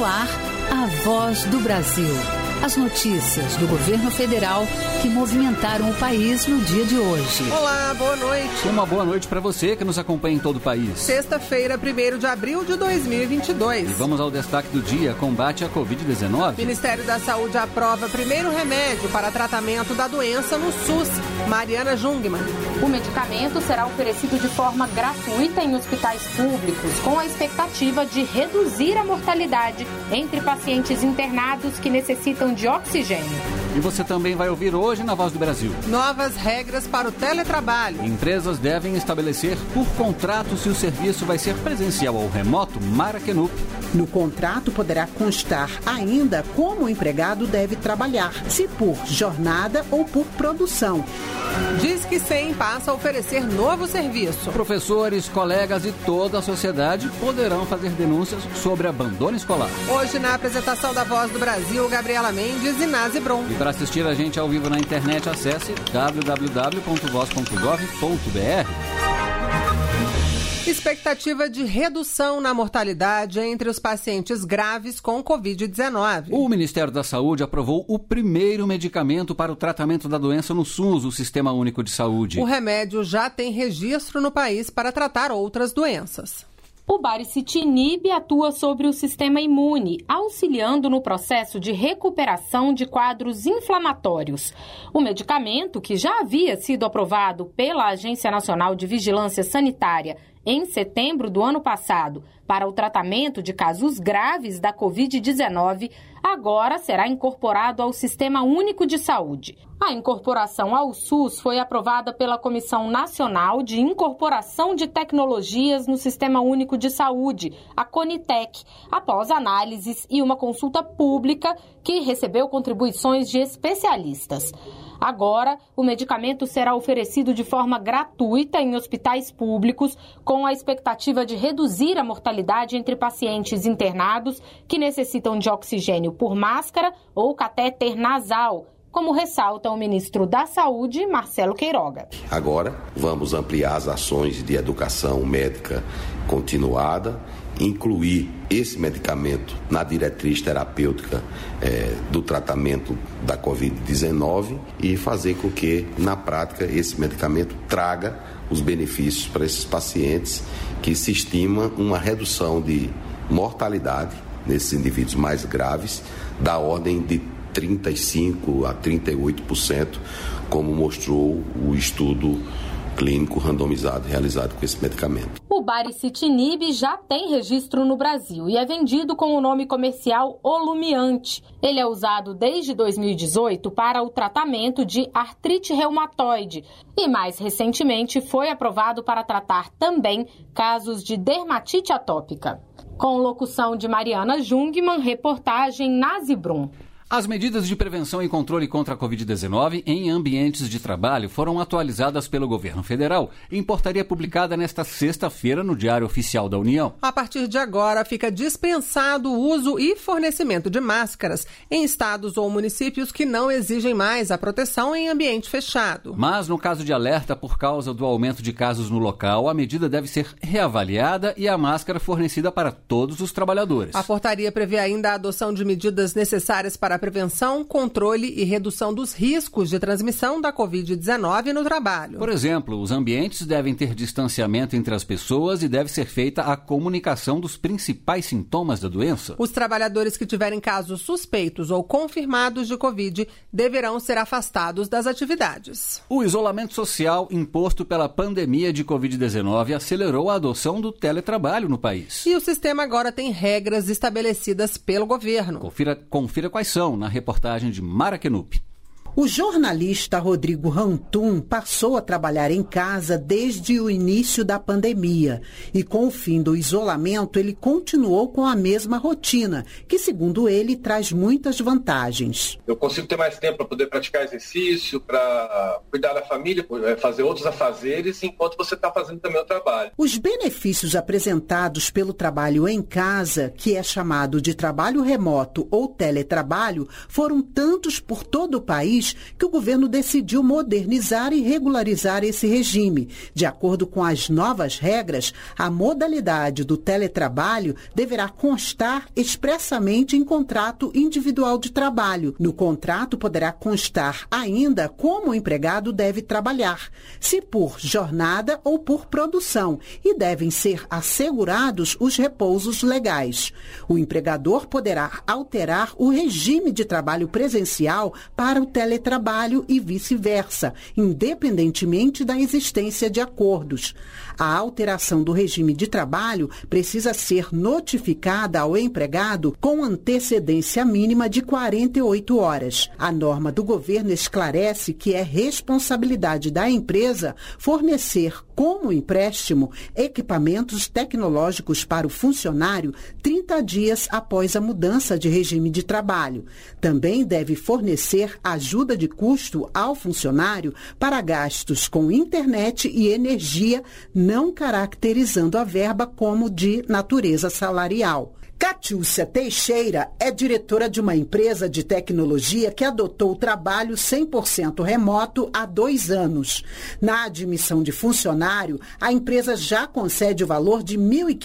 no ar, a Voz do Brasil. As notícias do governo federal que movimentaram o país no dia de hoje. Olá, boa noite. Uma boa noite para você que nos acompanha em todo o país. Sexta-feira, 1º de abril de 2022. E vamos ao destaque do dia: combate à Covid-19. Ministério da Saúde aprova primeiro remédio para tratamento da doença no SUS. Mariana Jungmann. O medicamento será oferecido de forma gratuita em hospitais públicos, com a expectativa de reduzir a mortalidade entre pacientes internados que necessitam de oxigênio. E você também vai ouvir hoje na Voz do Brasil. Novas regras para o teletrabalho. Empresas devem estabelecer por contrato se o serviço vai ser presencial ou remoto. Mara Kenup. No contrato poderá constar ainda como o empregado deve trabalhar, se por jornada ou por produção. Disque 100 passa a oferecer novo serviço. Professores, colegas e toda a sociedade poderão fazer denúncias sobre abandono escolar. Hoje, na apresentação da Voz do Brasil, Gabriela Mendes e Nazi Brum. E para assistir a gente ao vivo na internet, acesse www.voz.gov.br. Expectativa de redução na mortalidade entre os pacientes graves com Covid-19. O Ministério da Saúde aprovou o primeiro medicamento para o tratamento da doença no SUS, o Sistema Único de Saúde. O remédio já tem registro no país para tratar outras doenças. O baricitinib atua sobre o sistema imune, auxiliando no processo de recuperação de quadros inflamatórios. O medicamento, que já havia sido aprovado pela Agência Nacional de Vigilância Sanitária em setembro do ano passado para o tratamento de casos graves da Covid-19, agora será incorporado ao Sistema Único de Saúde. A incorporação ao SUS foi aprovada pela Comissão Nacional de Incorporação de Tecnologias no Sistema Único de Saúde, a CONITEC, após análises e uma consulta pública que recebeu contribuições de especialistas. Agora, o medicamento será oferecido de forma gratuita em hospitais públicos, com a expectativa de reduzir a mortalidade entre pacientes internados que necessitam de oxigênio por máscara ou catéter nasal, como ressalta o ministro da Saúde, Marcelo Queiroga. Agora, vamos ampliar as ações de educação médica continuada, incluir esse medicamento na diretriz terapêutica do tratamento da Covid-19 e fazer com que, na prática, esse medicamento traga os benefícios para esses pacientes, que se estima uma redução de mortalidade nesses indivíduos mais graves da ordem de 35% a 38%, como mostrou o estudo clínico randomizado realizado com esse medicamento. O baricitinib já tem registro no Brasil e é vendido com o nome comercial Olumiant. Ele é usado desde 2018 para o tratamento de artrite reumatoide e, mais recentemente, foi aprovado para tratar também casos de dermatite atópica. Com locução de Mariana Jungmann, reportagem Nazi Brum. As medidas de prevenção e controle contra a Covid-19 em ambientes de trabalho foram atualizadas pelo governo federal em portaria publicada nesta sexta-feira no Diário Oficial da União. A partir de agora, fica dispensado o uso e fornecimento de máscaras em estados ou municípios que não exigem mais a proteção em ambiente fechado. Mas, no caso de alerta por causa do aumento de casos no local, a medida deve ser reavaliada e a máscara fornecida para todos os trabalhadores. A portaria prevê ainda a adoção de medidas necessárias para a prevenção, controle e redução dos riscos de transmissão da Covid-19 no trabalho. Por exemplo, os ambientes devem ter distanciamento entre as pessoas e deve ser feita a comunicação dos principais sintomas da doença. Os trabalhadores que tiverem casos suspeitos ou confirmados de Covid deverão ser afastados das atividades. O isolamento social imposto pela pandemia de Covid-19 acelerou a adoção do teletrabalho no país. E o sistema agora tem regras estabelecidas pelo governo. Confira quais são na reportagem de Mara Kenup. O jornalista Rodrigo Rantum passou a trabalhar em casa desde o início da pandemia e, com o fim do isolamento, ele continuou com a mesma rotina, que, segundo ele, traz muitas vantagens. Eu consigo ter mais tempo para poder praticar exercício, para cuidar da família, fazer outros afazeres, enquanto você está fazendo também o trabalho. Os benefícios apresentados pelo trabalho em casa, que é chamado de trabalho remoto ou teletrabalho, foram tantos por todo o país país que o governo decidiu modernizar e regularizar esse regime. De acordo com as novas regras, a modalidade do teletrabalho deverá constar expressamente em contrato individual de trabalho. No contrato poderá constar ainda como o empregado deve trabalhar, se por jornada ou por produção, e devem ser assegurados os repousos legais. O empregador poderá alterar o regime de trabalho presencial para o teletrabalho e vice-versa, independentemente da existência de acordos. A alteração do regime de trabalho precisa ser notificada ao empregado com antecedência mínima de 48 horas. A norma do governo esclarece que é responsabilidade da empresa fornecer como empréstimo equipamentos tecnológicos para o funcionário 30 dias após a mudança de regime de trabalho. Também deve fornecer ajuda de custo ao funcionário para gastos com internet e energia, não caracterizando a verba como de natureza salarial. Catiúcia Teixeira é diretora de uma empresa de tecnologia que adotou o trabalho 100% remoto há 2 anos. Na admissão de funcionário, a empresa já concede o valor de R$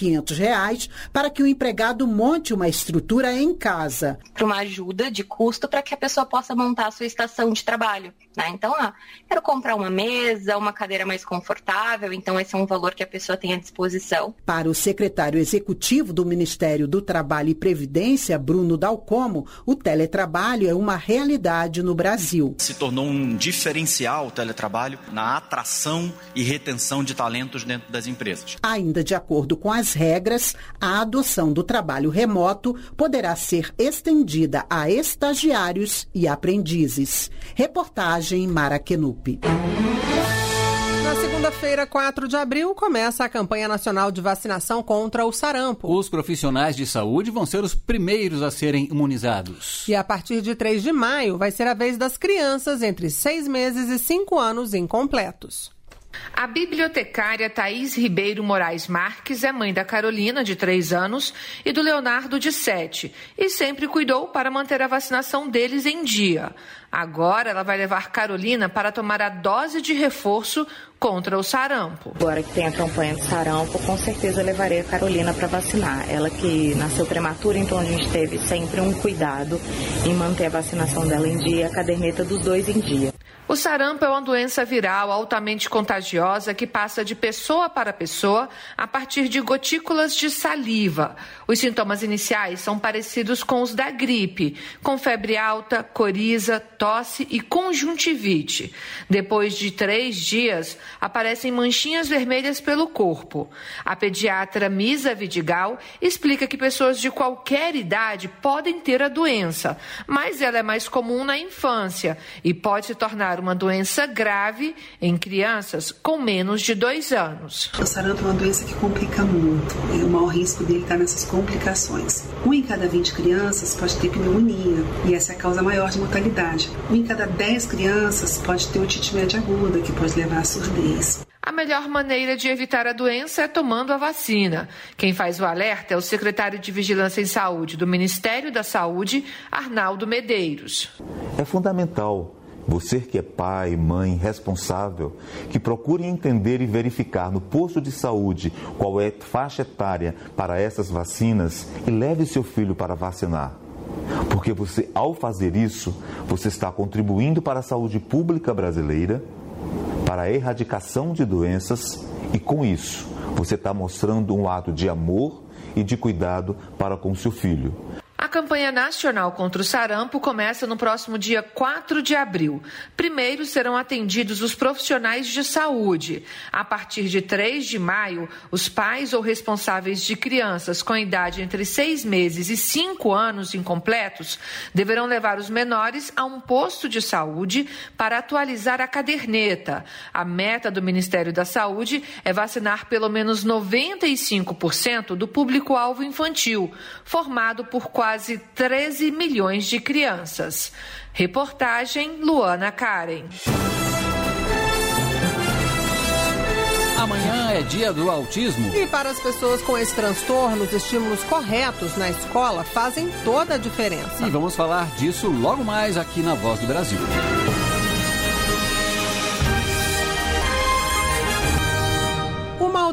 1.500 para que o empregado monte uma estrutura em casa. Para uma ajuda de custo para que a pessoa possa montar a sua estação de trabalho. Né? Então, quero comprar uma mesa, uma cadeira mais confortável, então esse é um valor que a pessoa tem à disposição. Para o secretário executivo do Ministério do Trabalho e Previdência, Bruno Dalcomo, o teletrabalho é uma realidade no Brasil. Se tornou um diferencial o teletrabalho na atração e retenção de talentos dentro das empresas. Ainda de acordo com as regras, a adoção do trabalho remoto poderá ser estendida a estagiários e aprendizes. Reportagem Mara Kenupi. Na segunda-feira, 4 de abril, começa a campanha nacional de vacinação contra o sarampo. Os profissionais de saúde vão ser os primeiros a serem imunizados. E a partir de 3 de maio, vai ser a vez das crianças entre 6 meses e 5 anos incompletos. A bibliotecária Thaís Ribeiro Moraes Marques é mãe da Carolina, de 3 anos, e do Leonardo, de 7, e sempre cuidou para manter a vacinação deles em dia. Agora ela vai levar Carolina para tomar a dose de reforço contra o sarampo. Agora que tem a campanha do sarampo, com certeza eu levarei a Carolina para vacinar. Ela que nasceu prematura, então a gente teve sempre um cuidado em manter a vacinação dela em dia, a caderneta dos 2 em dia. O sarampo é uma doença viral altamente contagiosa que passa de pessoa para pessoa a partir de gotículas de saliva. Os sintomas iniciais são parecidos com os da gripe, com febre alta, coriza, tosse e conjuntivite. Depois de 3 dias, aparecem manchinhas vermelhas pelo corpo. A pediatra Misa Vidigal explica que pessoas de qualquer idade podem ter a doença, mas ela é mais comum na infância e pode se tornar uma doença grave em crianças com menos de 2 anos. O sarampo é uma doença que complica muito. O maior risco dele está nessas complicações. 1 em cada 20 crianças pode ter pneumonia, e essa é a causa maior de mortalidade. 1 em cada 10 crianças pode ter otite média aguda, que pode levar à surdez. A melhor maneira de evitar a doença é tomando a vacina. Quem faz o alerta é o secretário de Vigilância em Saúde do Ministério da Saúde, Arnaldo Medeiros. É fundamental você que é pai, mãe, responsável, que procure entender e verificar no posto de saúde qual é a faixa etária para essas vacinas e leve seu filho para vacinar. Porque você, ao fazer isso, você está contribuindo para a saúde pública brasileira, para a erradicação de doenças e, com isso, você está mostrando um ato de amor e de cuidado para com seu filho. A campanha nacional contra o sarampo começa no próximo dia 4 de abril. Primeiro serão atendidos os profissionais de saúde. A partir de 3 de maio, os pais ou responsáveis de crianças com idade entre 6 meses e 5 anos incompletos deverão levar os menores a um posto de saúde para atualizar a caderneta. A meta do Ministério da Saúde é vacinar pelo menos 95% do público-alvo infantil, formado por quase 13 milhões de crianças. Reportagem Luana Karen. Amanhã é dia do autismo. E para as pessoas com esse transtorno, os estímulos corretos na escola fazem toda a diferença. E vamos falar disso logo mais aqui na Voz do Brasil.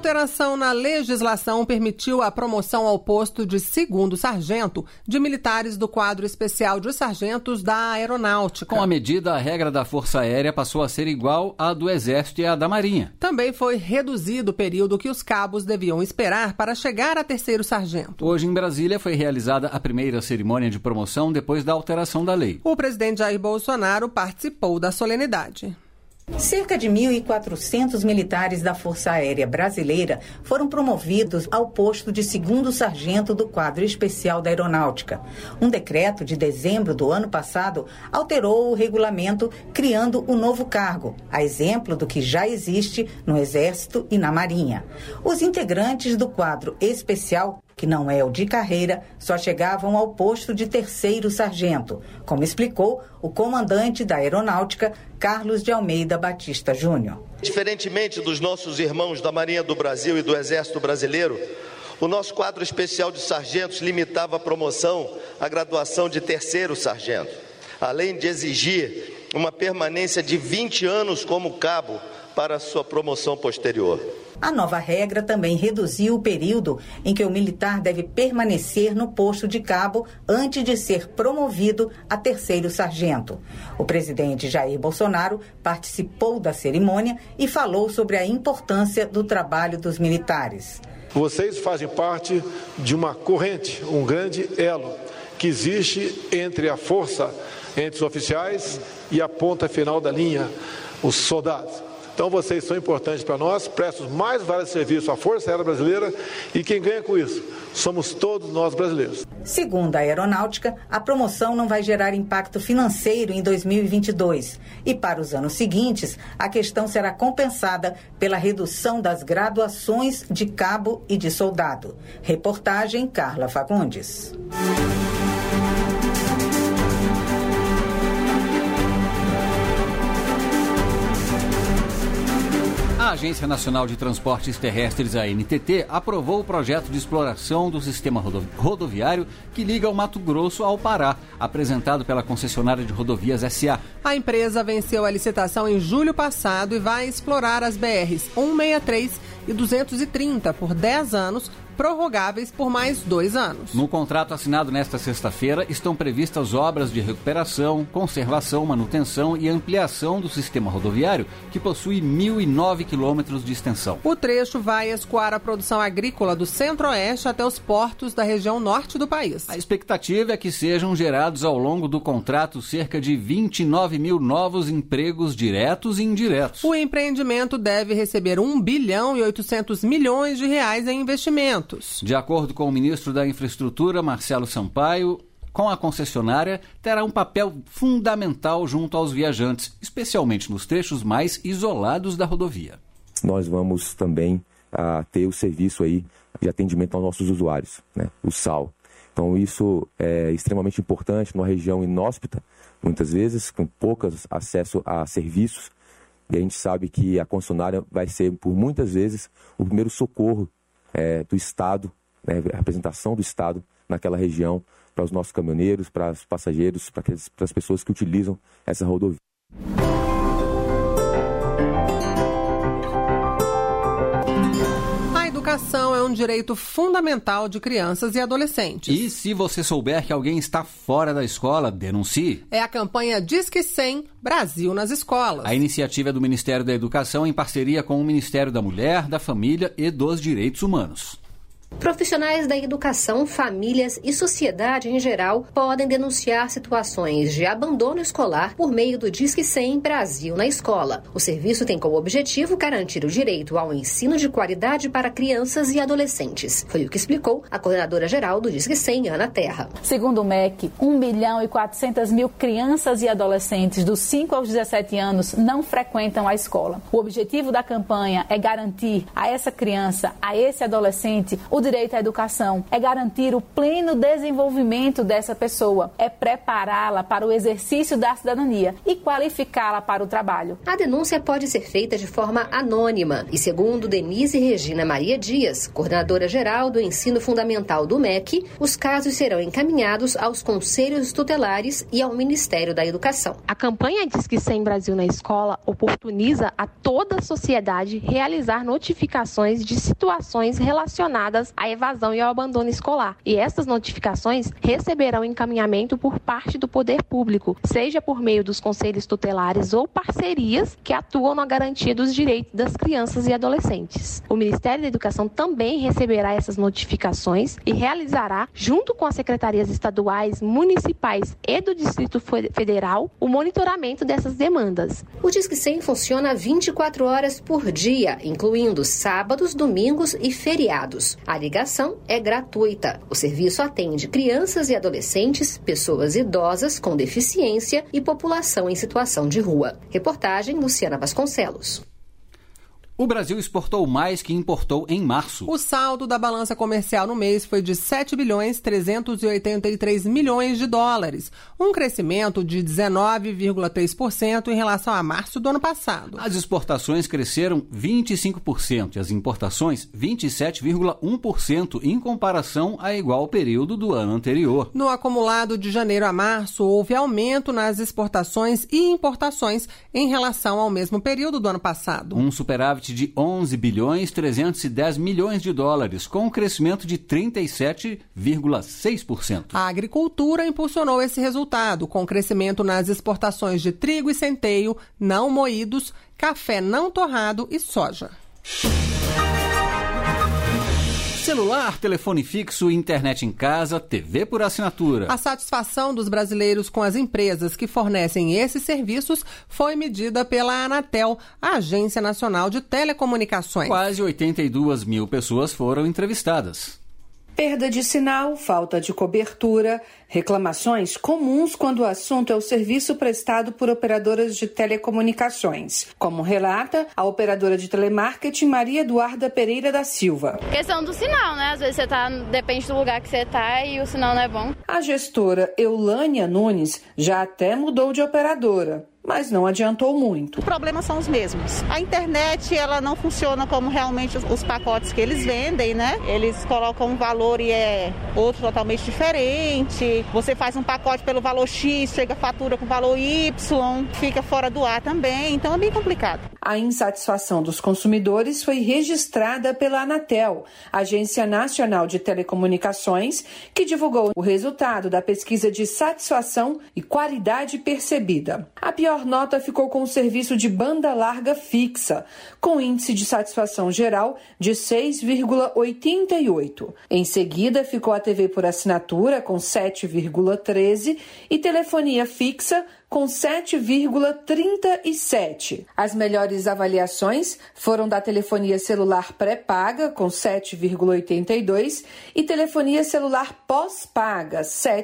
alteração na legislação permitiu a promoção ao posto de segundo sargento de militares do quadro especial de sargentos da Aeronáutica. Com a medida, a regra da Força Aérea passou a ser igual à do Exército e à da Marinha. Também foi reduzido o período que os cabos deviam esperar para chegar a terceiro sargento. Hoje, em Brasília, foi realizada a primeira cerimônia de promoção depois da alteração da lei. O presidente Jair Bolsonaro participou da solenidade. Cerca de 1.400 militares da Força Aérea Brasileira foram promovidos ao posto de segundo sargento do quadro especial da Aeronáutica. Um decreto de dezembro do ano passado alterou o regulamento, criando um novo cargo, a exemplo do que já existe no Exército e na Marinha. Os integrantes do quadro especial, que não é o de carreira, só chegavam ao posto de terceiro sargento, como explicou o comandante da Aeronáutica, Carlos de Almeida Batista Júnior. Diferentemente dos nossos irmãos da Marinha do Brasil e do Exército Brasileiro, o nosso quadro especial de sargentos limitava a promoção à graduação de terceiro sargento, além de exigir uma permanência de 20 anos como cabo para a sua promoção posterior. A nova regra também reduziu o período em que o militar deve permanecer no posto de cabo antes de ser promovido a terceiro sargento. O presidente Jair Bolsonaro participou da cerimônia e falou sobre a importância do trabalho dos militares. Vocês fazem parte de uma corrente, um grande elo que existe entre a força, entre os oficiais e a ponta final da linha, os soldados. Então vocês são importantes para nós, prestam mais vários serviços à Força Aérea Brasileira e quem ganha com isso somos todos nós brasileiros. Segundo a Aeronáutica, a promoção não vai gerar impacto financeiro em 2022 e para os anos seguintes a questão será compensada pela redução das graduações de cabo e de soldado. Reportagem Carla Fagundes. A Agência Nacional de Transportes Terrestres, a ANTT, aprovou o projeto de exploração do sistema rodoviário que liga o Mato Grosso ao Pará, apresentado pela concessionária de rodovias SA. A empresa venceu a licitação em julho passado e vai explorar as BRs 163 e 230 por 10 anos, prorrogáveis por mais 2 anos. No contrato assinado nesta sexta-feira estão previstas obras de recuperação, conservação, manutenção e ampliação do sistema rodoviário, que possui 1.009 quilômetros de extensão. O trecho vai escoar a produção agrícola do Centro-Oeste até os portos da região norte do país. A expectativa é que sejam gerados ao longo do contrato cerca de 29 mil novos empregos diretos e indiretos. O empreendimento deve receber 1 bilhão e 800 milhões de reais em investimentos. De acordo com o ministro da Infraestrutura, Marcelo Sampaio, com a concessionária terá um papel fundamental junto aos viajantes, especialmente nos trechos mais isolados da rodovia. Nós vamos também ter o serviço aí de atendimento aos nossos usuários, né? O SAL. Então isso é extremamente importante numa região inóspita, muitas vezes, com pouco acesso a serviços. E a gente sabe que a concessionária vai ser, por muitas vezes, o primeiro socorro do Estado, né, a representação do Estado naquela região, para os nossos caminhoneiros, para os passageiros, para as pessoas que utilizam essa rodovia. A educação é um direito fundamental de crianças e adolescentes. E se você souber que alguém está fora da escola, denuncie. É a campanha Disque 100 Brasil nas escolas. A iniciativa é do Ministério da Educação em parceria com o Ministério da Mulher, da Família e dos Direitos Humanos. Profissionais da educação, famílias e sociedade em geral podem denunciar situações de abandono escolar por meio do Disque 100 Brasil na escola. O serviço tem como objetivo garantir o direito ao ensino de qualidade para crianças e adolescentes. Foi o que explicou a coordenadora-geral do Disque 100, Ana Terra. Segundo o MEC, 1.400.000 crianças e adolescentes dos 5 aos 17 anos não frequentam a escola. O objetivo da campanha é garantir a essa criança, a esse adolescente, o direito à educação é garantir o pleno desenvolvimento dessa pessoa, é prepará-la para o exercício da cidadania e qualificá-la para o trabalho. A denúncia pode ser feita de forma anônima e, segundo Denise Regina Maria Dias, coordenadora geral do ensino fundamental do MEC, os casos serão encaminhados aos conselhos tutelares e ao Ministério da Educação. A campanha Disque 100 Brasil na Escola oportuniza a toda a sociedade realizar notificações de situações relacionadas à evasão e ao abandono escolar. E essas notificações receberão encaminhamento por parte do poder público, seja por meio dos conselhos tutelares ou parcerias que atuam na garantia dos direitos das crianças e adolescentes. O Ministério da Educação também receberá essas notificações e realizará, junto com as secretarias estaduais, municipais e do Distrito Federal, o monitoramento dessas demandas. O Disque 100 funciona 24 horas por dia, incluindo sábados, domingos e feriados. A ligação é gratuita. O serviço atende crianças e adolescentes, pessoas idosas com deficiência e população em situação de rua. Reportagem Luciana Vasconcelos. O Brasil exportou mais que importou em março. O saldo da balança comercial no mês foi de 7,383 bilhões de dólares, um crescimento de 19,3% em relação a março do ano passado. As exportações cresceram 25% e as importações 27,1% em comparação a igual período do ano anterior. No acumulado de janeiro a março, houve aumento nas exportações e importações em relação ao mesmo período do ano passado. Um superávit de 11 bilhões 310 milhões de dólares, com um crescimento de 37,6%. A agricultura impulsionou esse resultado, com crescimento nas exportações de trigo e centeio, não moídos, café não torrado e soja. Celular, telefone fixo, internet em casa, TV por assinatura. A satisfação dos brasileiros com as empresas que fornecem esses serviços foi medida pela Anatel, a Agência Nacional de Telecomunicações. Quase 82 mil pessoas foram entrevistadas. Perda de sinal, falta de cobertura, reclamações comuns quando o assunto é o serviço prestado por operadoras de telecomunicações, como relata a operadora de telemarketing Maria Eduarda Pereira da Silva. Questão do sinal, né? Às vezes depende do lugar que você tá e o sinal não é bom. A gestora Eulânia Nunes já até mudou de operadora, mas não adiantou muito. Os problemas são os mesmos. A internet, ela não funciona como realmente os pacotes que eles vendem, né? Eles colocam um valor e é outro totalmente diferente. Você faz um pacote pelo valor X, chega a fatura com valor Y, fica fora do ar também, então é bem complicado. A insatisfação dos consumidores foi registrada pela Anatel, Agência Nacional de Telecomunicações, que divulgou o resultado da pesquisa de satisfação e qualidade percebida. A pior nota ficou com o serviço de banda larga fixa, com índice de satisfação geral de 6,88. Em seguida, ficou a TV por assinatura, com 7,13, e telefonia fixa, com 7,37. As melhores avaliações foram da telefonia celular pré-paga, com 7,82, e telefonia celular pós-paga,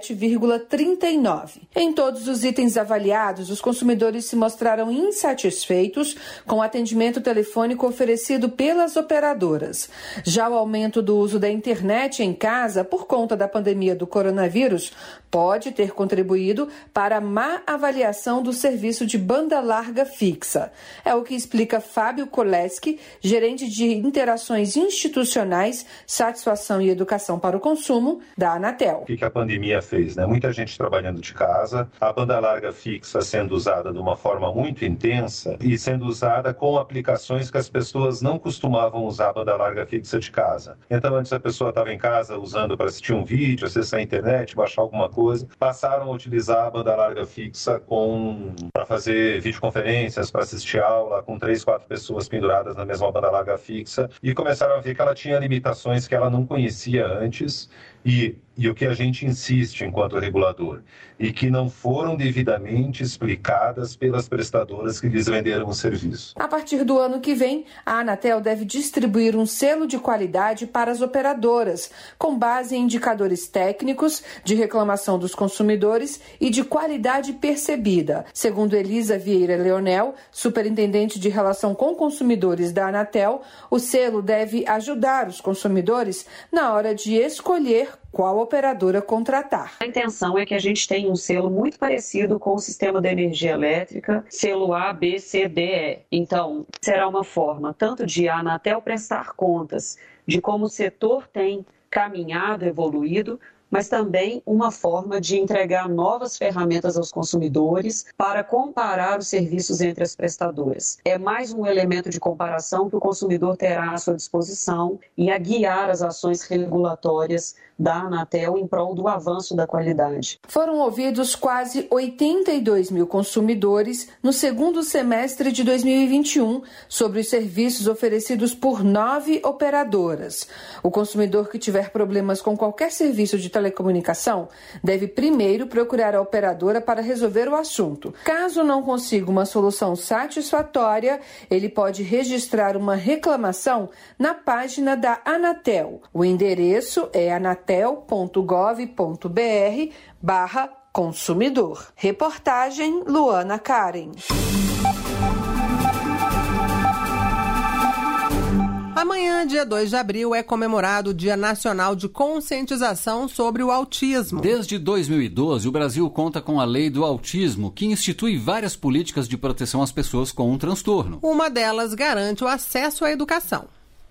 7,39. Em todos os itens avaliados, os consumidores se mostraram insatisfeitos com o atendimento telefônico oferecido pelas operadoras. Já o aumento do uso da internet em casa, por conta da pandemia do coronavírus, pode ter contribuído para a má avaliação do serviço de banda larga fixa. É o que explica Fábio Koleski, gerente de interações institucionais, satisfação e educação para o consumo da Anatel. O que a pandemia fez, né? Muita gente trabalhando de casa, a banda larga fixa sendo usada de uma forma muito intensa e sendo usada com aplicações que as pessoas não costumavam usar a banda larga fixa de casa. Então, antes a pessoa estava em casa usando para assistir um vídeo, acessar a internet, baixar alguma coisa, passaram a utilizar a banda larga fixa para fazer videoconferências, para assistir aula com 3, 4 pessoas penduradas na mesma banda larga fixa, e começaram a ver que ela tinha limitações que ela não conhecia antes, e e o que a gente insiste enquanto regulador, e que não foram devidamente explicadas pelas prestadoras que lhes venderam o serviço. A partir do ano que vem, a Anatel deve distribuir um selo de qualidade para as operadoras, com base em indicadores técnicos, de reclamação dos consumidores e de qualidade percebida. Segundo Elisa Vieira Leonel, superintendente de relação com consumidores da Anatel, o selo deve ajudar os consumidores na hora de escolher qual operadora contratar. A intenção é que a gente tenha um selo muito parecido com o sistema da energia elétrica, selo A, B, C, D, E. Então, será uma forma tanto de a Anatel prestar contas de como o setor tem caminhado, evoluído, mas também uma forma de entregar novas ferramentas aos consumidores para comparar os serviços entre as prestadoras. É mais um elemento de comparação que o consumidor terá à sua disposição e a guiar as ações regulatórias da Anatel em prol do avanço da qualidade. Foram ouvidos quase 82 mil consumidores no segundo semestre de 2021 sobre os serviços oferecidos por 9 operadoras. O consumidor que tiver problemas com qualquer serviço de telecomunicação deve primeiro procurar a operadora para resolver o assunto. Caso não consiga uma solução satisfatória, ele pode registrar uma reclamação na página da Anatel. O endereço é anatel.gov.br/consumidor. Reportagem Luana Karen. Amanhã, dia 2 de abril, é comemorado o Dia Nacional de Conscientização sobre o Autismo. Desde 2012, o Brasil conta com a Lei do Autismo, que institui várias políticas de proteção às pessoas com um transtorno. Uma delas garante o acesso à educação.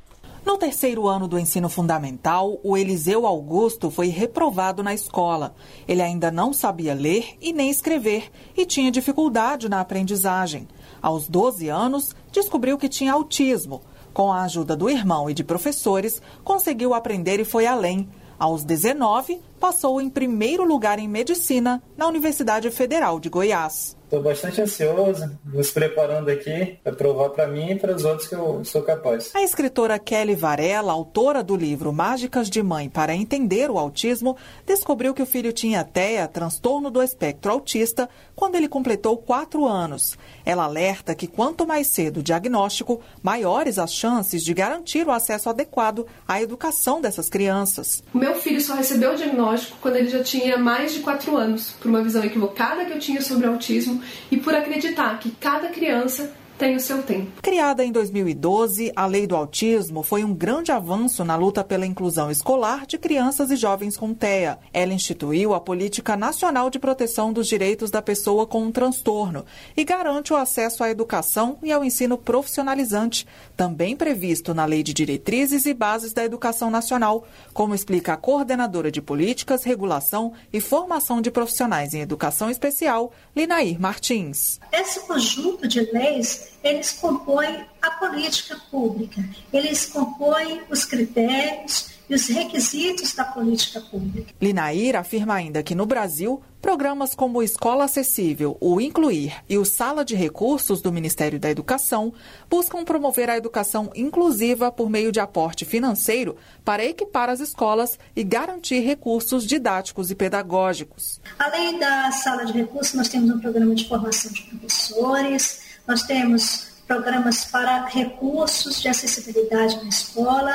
No terceiro ano do ensino fundamental, o Eliseu Augusto foi reprovado na escola. Ele ainda não sabia ler e nem escrever e tinha dificuldade na aprendizagem. Aos 12 anos, descobriu que tinha autismo. Com a ajuda do irmão e de professores, conseguiu aprender e foi além. Aos 19, passou em primeiro lugar em medicina na Universidade Federal de Goiás. Estou bastante ansioso, nos preparando aqui para provar para mim e para os outros que eu sou capaz. A escritora Kelly Varela, autora do livro Mágicas de Mãe para Entender o Autismo, descobriu que o filho tinha TEA, transtorno do espectro autista, quando ele completou 4 anos. Ela alerta que quanto mais cedo o diagnóstico, maiores as chances de garantir o acesso adequado à educação dessas crianças. O meu filho só recebeu o diagnóstico quando ele já tinha mais de 4 anos, por uma visão equivocada que eu tinha sobre o autismo e por acreditar que cada criança tem o seu tempo. Criada em 2012, a Lei do Autismo foi um grande avanço na luta pela inclusão escolar de crianças e jovens com TEA. Ela instituiu a Política Nacional de Proteção dos Direitos da Pessoa com um Transtorno e garante o acesso à educação e ao ensino profissionalizante, também previsto na Lei de Diretrizes e Bases da Educação Nacional, como explica a coordenadora de Políticas, Regulação e Formação de Profissionais em Educação Especial, Linair Martins. Esse conjunto de leis, eles compõem a política pública, eles compõem os critérios e os requisitos da política pública. Linair afirma ainda que no Brasil, programas como Escola Acessível, o Incluir e o Sala de Recursos do Ministério da Educação buscam promover a educação inclusiva por meio de aporte financeiro para equipar as escolas e garantir recursos didáticos e pedagógicos. Além da Sala de Recursos, nós temos um programa de formação de professores, nós temos programas para recursos de acessibilidade na escola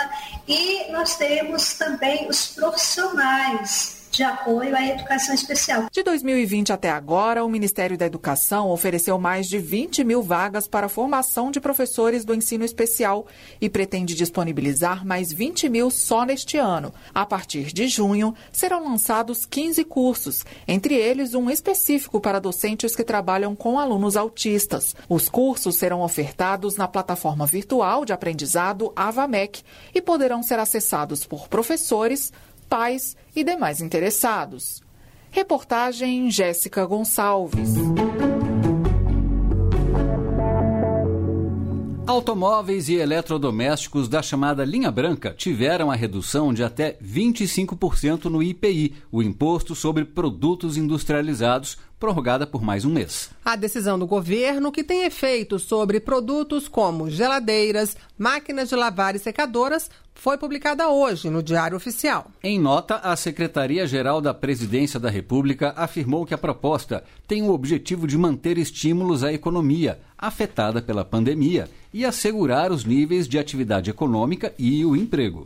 e nós temos também os profissionais de apoio à educação especial. De 2020 até agora, o Ministério da Educação ofereceu mais de 20 mil vagas para a formação de professores do ensino especial e pretende disponibilizar mais 20 mil só neste ano. A partir de junho, serão lançados 15 cursos, entre eles um específico para docentes que trabalham com alunos autistas. Os cursos serão ofertados na plataforma virtual de aprendizado AvaMec e poderão ser acessados por professores, pais e demais interessados. Reportagem Jéssica Gonçalves. Automóveis e eletrodomésticos da chamada linha branca tiveram a redução de até 25% no IPI, o Imposto sobre Produtos Industrializados, prorrogada por mais um mês. A decisão do governo, que tem efeito sobre produtos como geladeiras, máquinas de lavar e secadoras, foi publicada hoje no Diário Oficial. Em nota, a Secretaria-Geral da Presidência da República afirmou que a proposta tem o objetivo de manter estímulos à economia afetada pela pandemia e assegurar os níveis de atividade econômica e o emprego.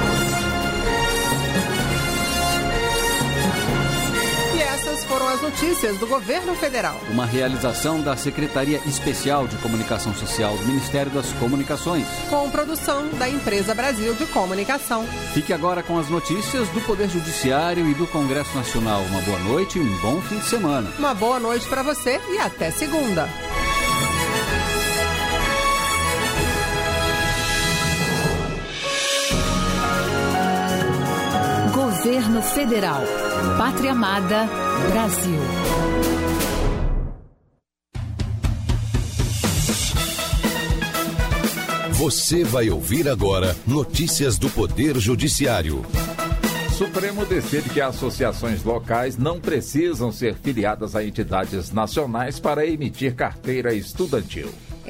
Foram as notícias do Governo Federal. Uma realização da Secretaria Especial de Comunicação Social do Ministério das Comunicações. Com produção da Empresa Brasil de Comunicação. Fique agora com as notícias do Poder Judiciário e do Congresso Nacional. Uma boa noite e um bom fim de semana. Uma boa noite para você e até segunda. Governo Federal. Pátria Amada, Brasil. Você vai ouvir agora notícias do Poder Judiciário. Supremo decide que associações locais não precisam ser filiadas a entidades nacionais para emitir carteira estudantil.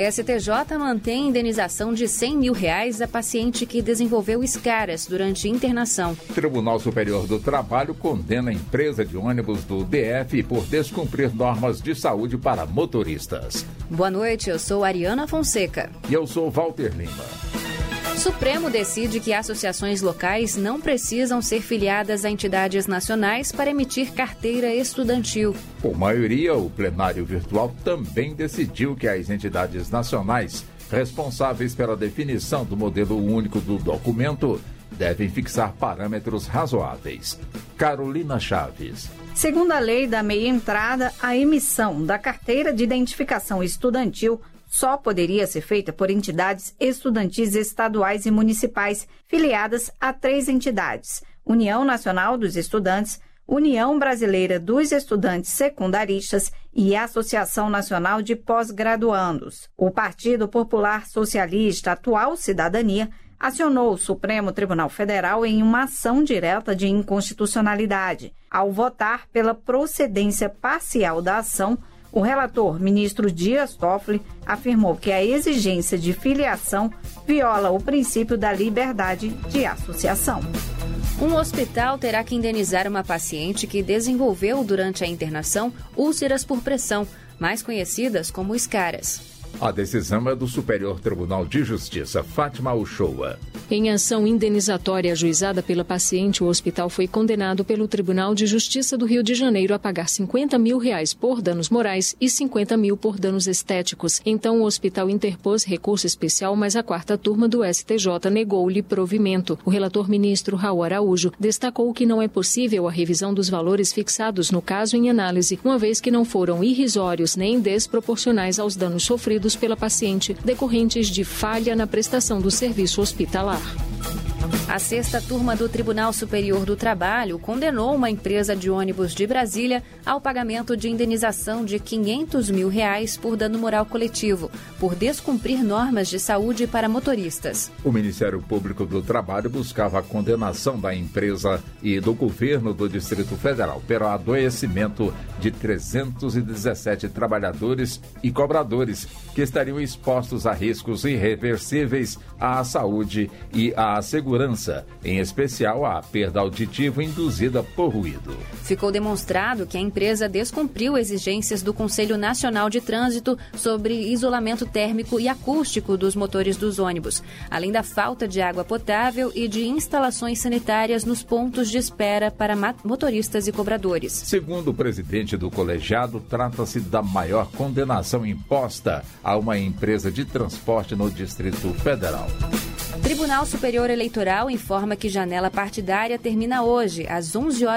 STJ mantém indenização de R$100 mil a paciente que desenvolveu escaras durante internação. Tribunal Superior do Trabalho condena a empresa de ônibus do DF por descumprir normas de saúde para motoristas. Boa noite, eu sou Ariana Fonseca. E eu sou Walter Lima. Supremo decide que associações locais não precisam ser filiadas a entidades nacionais para emitir carteira estudantil. Por maioria, o plenário virtual também decidiu que as entidades nacionais responsáveis pela definição do modelo único do documento devem fixar parâmetros razoáveis. Carolina Chaves. Segundo a lei da meia entrada, a emissão da carteira de identificação estudantil só poderia ser feita por entidades estudantis estaduais e municipais filiadas a 3 entidades: União Nacional dos Estudantes, União Brasileira dos Estudantes Secundaristas e Associação Nacional de Pós-Graduandos. O Partido Popular Socialista, atual Cidadania, acionou o Supremo Tribunal Federal em uma ação direta de inconstitucionalidade. Ao votar pela procedência parcial da ação, o relator, ministro Dias Toffoli, afirmou que a exigência de filiação viola o princípio da liberdade de associação. Um hospital terá que indenizar uma paciente que desenvolveu durante a internação úlceras por pressão, mais conhecidas como escaras. A decisão é do Superior Tribunal de Justiça, Fátima Uchoa. Em ação indenizatória ajuizada pela paciente, o hospital foi condenado pelo Tribunal de Justiça do Rio de Janeiro a pagar R$50 mil por danos morais e R$50 mil por danos estéticos. Então, o hospital interpôs recurso especial, mas a 4ª turma do STJ negou-lhe provimento. O relator ministro Raul Araújo destacou que não é possível a revisão dos valores fixados no caso em análise, uma vez que não foram irrisórios nem desproporcionais aos danos sofridos pela paciente decorrentes de falha na prestação do serviço hospitalar. A 6ª turma do Tribunal Superior do Trabalho condenou uma empresa de ônibus de Brasília ao pagamento de indenização de R$500 mil por dano moral coletivo, por descumprir normas de saúde para motoristas. O Ministério Público do Trabalho buscava a condenação da empresa e do governo do Distrito Federal pelo adoecimento de 317 trabalhadores e cobradores que estariam expostos a riscos irreversíveis à saúde e à segurança, em especial à perda auditiva induzida por ruído. Ficou demonstrado que a empresa descumpriu exigências do Conselho Nacional de Trânsito sobre isolamento térmico e acústico dos motores dos ônibus, além da falta de água potável e de instalações sanitárias nos pontos de espera para motoristas e cobradores. Segundo o presidente do colegiado, trata-se da maior condenação imposta a uma empresa de transporte no Distrito Federal. Tribunal Superior Eleitoral informa que janela partidária termina hoje, às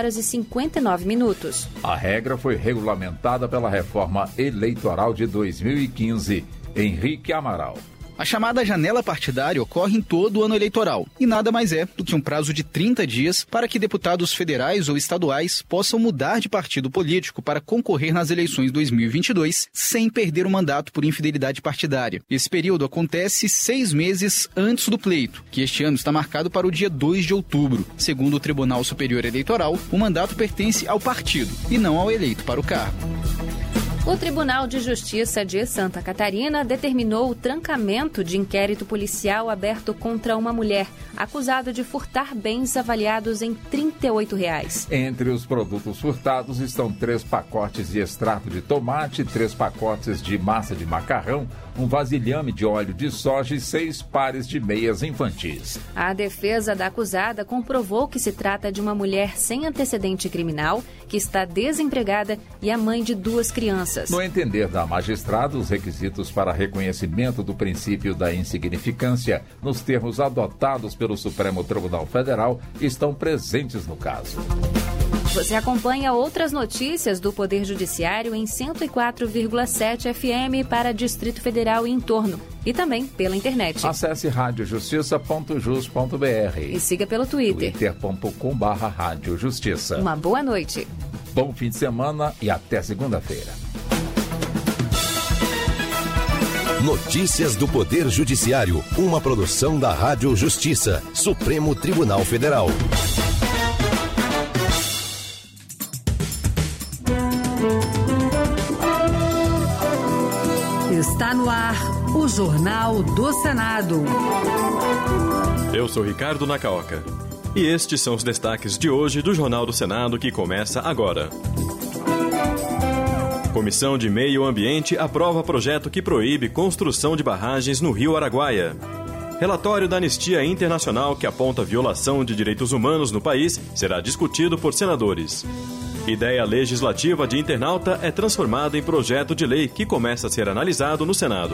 11h59. A regra foi regulamentada pela reforma eleitoral de 2015. Henrique Amaral. A chamada janela partidária ocorre em todo o ano eleitoral e nada mais é do que um prazo de 30 dias para que deputados federais ou estaduais possam mudar de partido político para concorrer nas eleições 2022 sem perder o mandato por infidelidade partidária. Esse período acontece 6 meses antes do pleito, que este ano está marcado para o dia 2 de outubro. Segundo o Tribunal Superior Eleitoral, o mandato pertence ao partido e não ao eleito para o cargo. O Tribunal de Justiça de Santa Catarina determinou o trancamento de inquérito policial aberto contra uma mulher acusada de furtar bens avaliados em R$ 38. Entre os produtos furtados estão 3 pacotes de extrato de tomate, 3 pacotes de massa de macarrão, um vasilhame de óleo de soja e 6 pares de meias infantis. A defesa da acusada comprovou que se trata de uma mulher sem antecedente criminal, que está desempregada e a mãe de 2 crianças. No entender da magistrada, os requisitos para reconhecimento do princípio da insignificância, nos termos adotados pelo Supremo Tribunal Federal, estão presentes no caso. Você acompanha outras notícias do Poder Judiciário em 104,7 FM para Distrito Federal e entorno. E também pela internet. Acesse radiojustiça.jus.br e siga pelo Twitter. twitter.com/radiojustiça. Uma boa noite. Bom fim de semana e até segunda-feira. Notícias do Poder Judiciário. Uma produção da Rádio Justiça. Supremo Tribunal Federal. Está no ar o Jornal do Senado. Eu sou Ricardo Nacaoca. E estes são os destaques de hoje do Jornal do Senado que começa agora. Comissão de Meio Ambiente aprova projeto que proíbe construção de barragens no Rio Araguaia. Relatório da Anistia Internacional que aponta violação de direitos humanos no país será discutido por senadores. Ideia legislativa de internauta é transformada em projeto de lei que começa a ser analisado no Senado.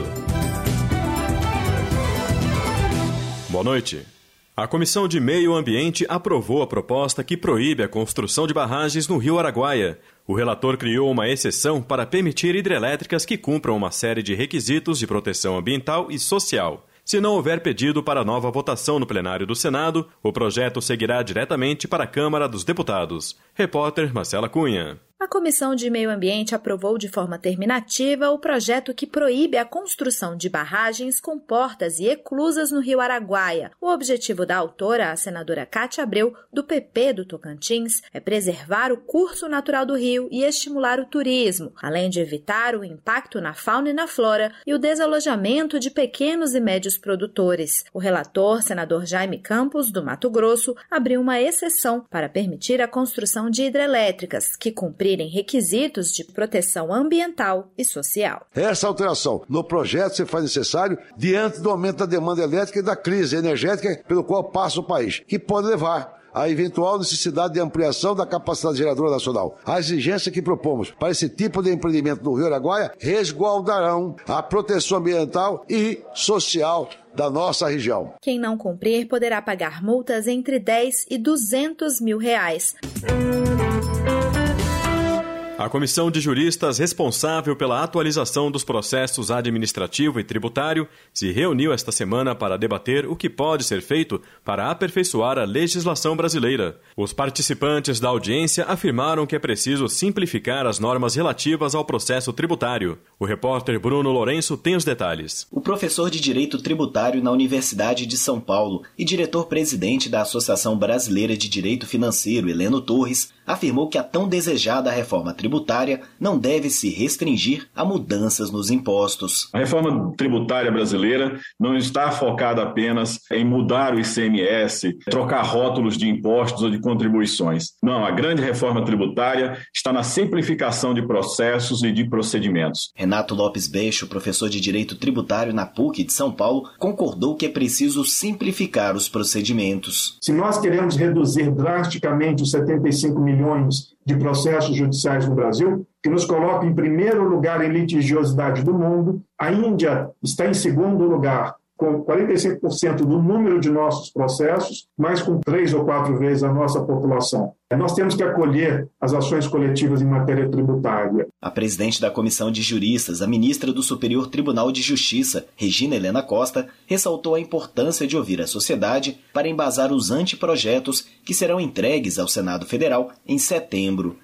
Boa noite. A Comissão de Meio Ambiente aprovou a proposta que proíbe a construção de barragens no Rio Araguaia. O relator criou uma exceção para permitir hidrelétricas que cumpram uma série de requisitos de proteção ambiental e social. Se não houver pedido para nova votação no plenário do Senado, o projeto seguirá diretamente para a Câmara dos Deputados. Repórter Marcela Cunha. A Comissão de Meio Ambiente aprovou de forma terminativa o projeto que proíbe a construção de barragens com portas e eclusas no Rio Araguaia. O objetivo da autora, a senadora Cátia Abreu, do PP do Tocantins, é preservar o curso natural do rio e estimular o turismo, além de evitar o impacto na fauna e na flora e o desalojamento de pequenos e médios produtores. O relator, senador Jaime Campos, do Mato Grosso, abriu uma exceção para permitir a construção de hidrelétricas que cumprirem requisitos de proteção ambiental e social. Essa alteração no projeto se faz necessário diante do aumento da demanda elétrica e da crise energética pelo qual passa o país, que pode levar à eventual necessidade de ampliação da capacidade geradora nacional. A exigência que propomos para esse tipo de empreendimento no Rio Araguaia resguardarão a proteção ambiental e social da nossa região. Quem não cumprir poderá pagar multas entre 10 e 200 mil reais. A comissão de juristas responsável pela atualização dos processos administrativo e tributário se reuniu esta semana para debater o que pode ser feito para aperfeiçoar a legislação brasileira. Os participantes da audiência afirmaram que é preciso simplificar as normas relativas ao processo tributário. O repórter Bruno Lourenço tem os detalhes. O professor de Direito Tributário na Universidade de São Paulo e diretor-presidente da Associação Brasileira de Direito Financeiro, Heleno Torres, afirmou que a tão desejada reforma tributária não deve se restringir a mudanças nos impostos. A reforma tributária brasileira não está focada apenas em mudar o ICMS, trocar rótulos de impostos ou de contribuições. Não, a grande reforma tributária está na simplificação de processos e de procedimentos. Renato Lopes Beixo, professor de Direito Tributário na PUC de São Paulo, concordou que é preciso simplificar os procedimentos. Se nós queremos reduzir drasticamente os 75 milhões de processos judiciais no Brasil, que nos coloca em primeiro lugar em litigiosidade do mundo, a Índia está em segundo lugar, com 45% do número de nossos processos, mas com 3 ou 4 vezes a nossa população. Nós temos que acolher as ações coletivas em matéria tributária. A presidente da Comissão de Juristas, a ministra do Superior Tribunal de Justiça, Regina Helena Costa, ressaltou a importância de ouvir a sociedade para embasar os anteprojetos que serão entregues ao Senado Federal em setembro.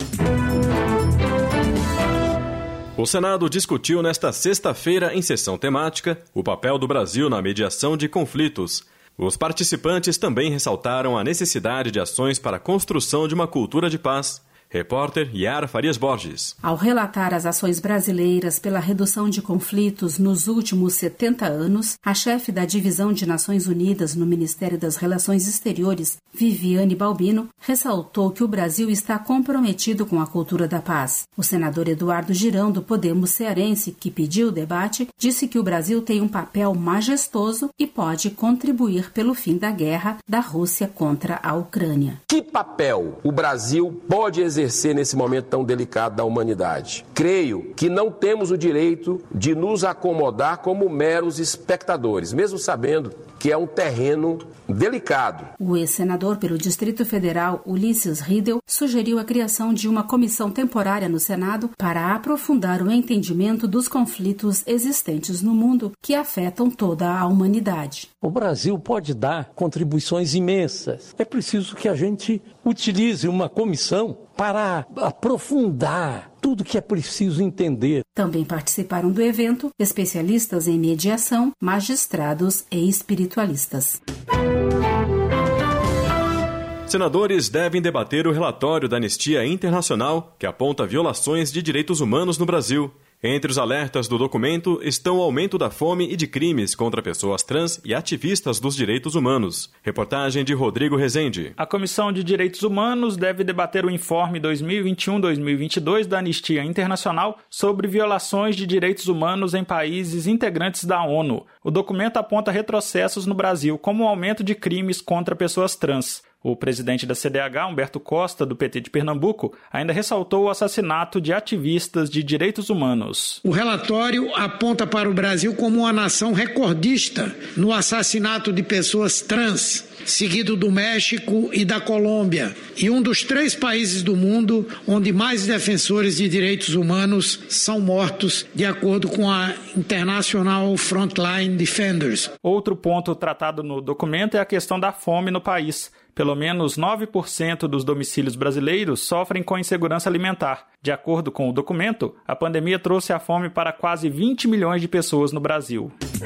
O Senado discutiu nesta sexta-feira, em sessão temática, o papel do Brasil na mediação de conflitos. Os participantes também ressaltaram a necessidade de ações para a construção de uma cultura de paz. Repórter Yara Farias Borges. Ao relatar as ações brasileiras pela redução de conflitos nos últimos 70 anos, a chefe da Divisão de Nações Unidas no Ministério das Relações Exteriores, Viviane Balbino, ressaltou que o Brasil está comprometido com a cultura da paz. O senador Eduardo Girão, do Podemos cearense, que pediu o debate, disse que o Brasil tem um papel majestoso e pode contribuir pelo fim da guerra da Rússia contra a Ucrânia. Que papel o Brasil pode exercer nesse momento tão delicado da humanidade? Creio que não temos o direito de nos acomodar como meros espectadores, mesmo sabendo que é um terreno delicado. O ex-senador pelo Distrito Federal, Ulisses Riedel, sugeriu a criação de uma comissão temporária no Senado para aprofundar o entendimento dos conflitos existentes no mundo que afetam toda a humanidade. O Brasil pode dar contribuições imensas. É preciso que a gente utilize uma comissão para aprofundar tudo que é preciso entender. Também participaram do evento especialistas em mediação, magistrados e espiritualistas. Senadores devem debater o relatório da Anistia Internacional, que aponta violações de direitos humanos no Brasil. Entre os alertas do documento estão o aumento da fome e de crimes contra pessoas trans e ativistas dos direitos humanos. Reportagem de Rodrigo Rezende. A Comissão de Direitos Humanos deve debater o informe 2021-2022 da Anistia Internacional sobre violações de direitos humanos em países integrantes da ONU. O documento aponta retrocessos no Brasil, como o aumento de crimes contra pessoas trans. O presidente da CDH, Humberto Costa, do PT de Pernambuco, ainda ressaltou o assassinato de ativistas de direitos humanos. O relatório aponta para o Brasil como uma nação recordista no assassinato de pessoas trans, seguido do México e da Colômbia, e um dos 3 países do mundo onde mais defensores de direitos humanos são mortos, de acordo com a International Frontline Defenders. Outro ponto tratado no documento é a questão da fome no país. Pelo menos 9% dos domicílios brasileiros sofrem com insegurança alimentar. De acordo com o documento, a pandemia trouxe a fome para quase 20 milhões de pessoas no Brasil.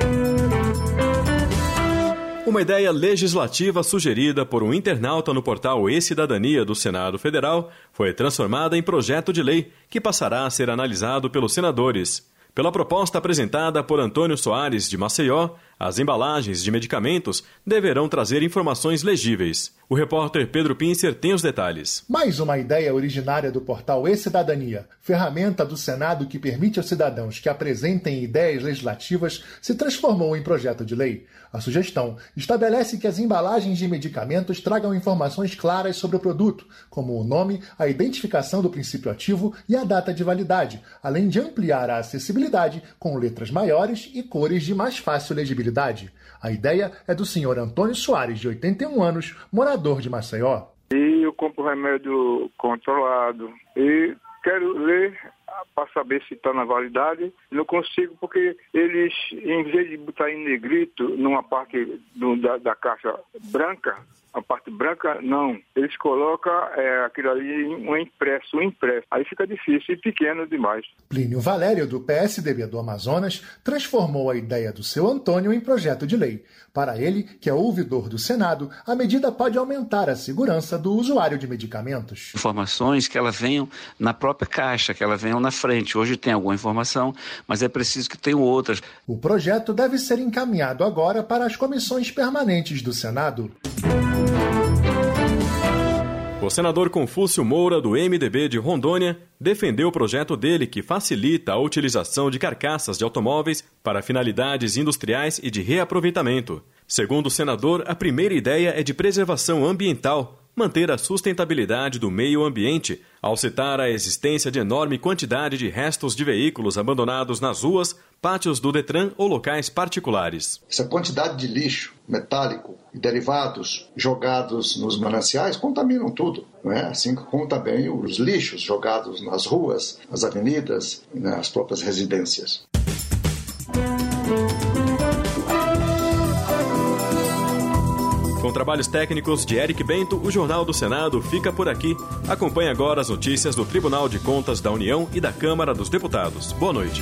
Uma ideia legislativa sugerida por um internauta no portal E-Cidadania do Senado Federal foi transformada em projeto de lei que passará a ser analisado pelos senadores. Pela proposta apresentada por Antônio Soares, de Maceió, as embalagens de medicamentos deverão trazer informações legíveis. O repórter Pedro Pincer tem os detalhes. Mais uma ideia originária do portal E-Cidadania, ferramenta do Senado que permite aos cidadãos que apresentem ideias legislativas, se transformou em projeto de lei. A sugestão estabelece que as embalagens de medicamentos tragam informações claras sobre o produto, como o nome, a identificação do princípio ativo e a data de validade, além de ampliar a acessibilidade com letras maiores e cores de mais fácil legibilidade. A ideia é do senhor Antônio Soares, de 81 anos, morador de Maceió. E eu compro remédio controlado e quero ler para saber se está na validade. Não consigo porque eles, em vez de botar em negrito numa parte da caixa branca, a parte branca, não. Eles colocam aquilo ali um impresso. Aí fica difícil e pequeno demais. Plínio Valério, do PSDB do Amazonas, transformou a ideia do seu Antônio em projeto de lei. Para ele, que é ouvidor do Senado, a medida pode aumentar a segurança do usuário de medicamentos. Informações que elas venham na própria caixa, que elas venham na frente. Hoje tem alguma informação, mas é preciso que tenham outras. O projeto deve ser encaminhado agora para as comissões permanentes do Senado. O senador Confúcio Moura, do MDB de Rondônia, defendeu o projeto dele que facilita a utilização de carcaças de automóveis para finalidades industriais e de reaproveitamento. Segundo o senador, a primeira ideia é de preservação ambiental, manter a sustentabilidade do meio ambiente, ao citar a existência de enorme quantidade de restos de veículos abandonados nas ruas, pátios do Detran ou locais particulares. Essa quantidade de lixo metálico e derivados jogados nos mananciais contaminam tudo, não é? Assim como também os lixos jogados nas ruas, nas avenidas e nas próprias residências. Com trabalhos técnicos de Eric Bento, o Jornal do Senado fica por aqui. Acompanhe agora as notícias do Tribunal de Contas da União e da Câmara dos Deputados. Boa noite.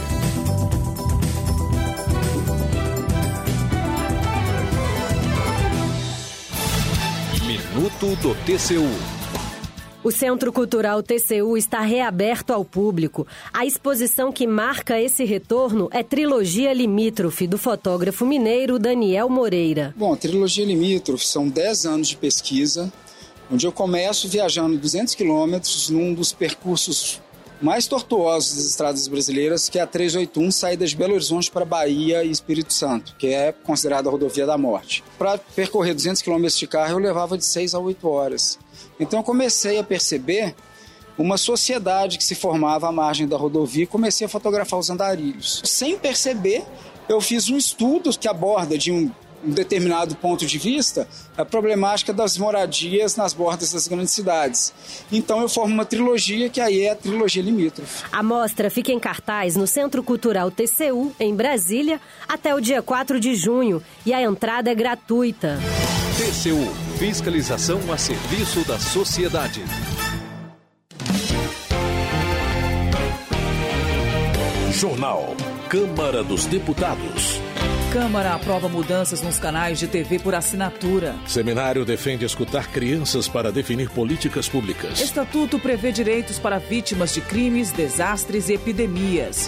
Minuto do TCU. O Centro Cultural TCU está reaberto ao público. A exposição que marca esse retorno é Trilogia Limítrofe, do fotógrafo mineiro Daniel Moreira. Bom, Trilogia Limítrofe são 10 anos de pesquisa, onde eu começo viajando 200 quilômetros num dos percursos mais tortuosos das estradas brasileiras, que é a 381, saída de Belo Horizonte para Bahia e Espírito Santo, que é considerada a rodovia da morte. Para percorrer 200 quilômetros de carro, eu levava de 6 a 8 horas. Então eu comecei a perceber uma sociedade que se formava à margem da rodovia e comecei a fotografar os andarilhos. Sem perceber, eu fiz um estudo que aborda de um determinado ponto de vista a problemática das moradias nas bordas das grandes cidades. Então eu formo uma trilogia que aí é a Trilogia Limítrofe. A mostra fica em cartaz no Centro Cultural TCU, em Brasília, até o dia 4 de junho e a entrada é gratuita. TCU, fiscalização a serviço da sociedade. Jornal Câmara dos Deputados. Câmara aprova mudanças nos canais de TV por assinatura. Seminário defende escutar crianças para definir políticas públicas. Estatuto prevê direitos para vítimas de crimes, desastres e epidemias.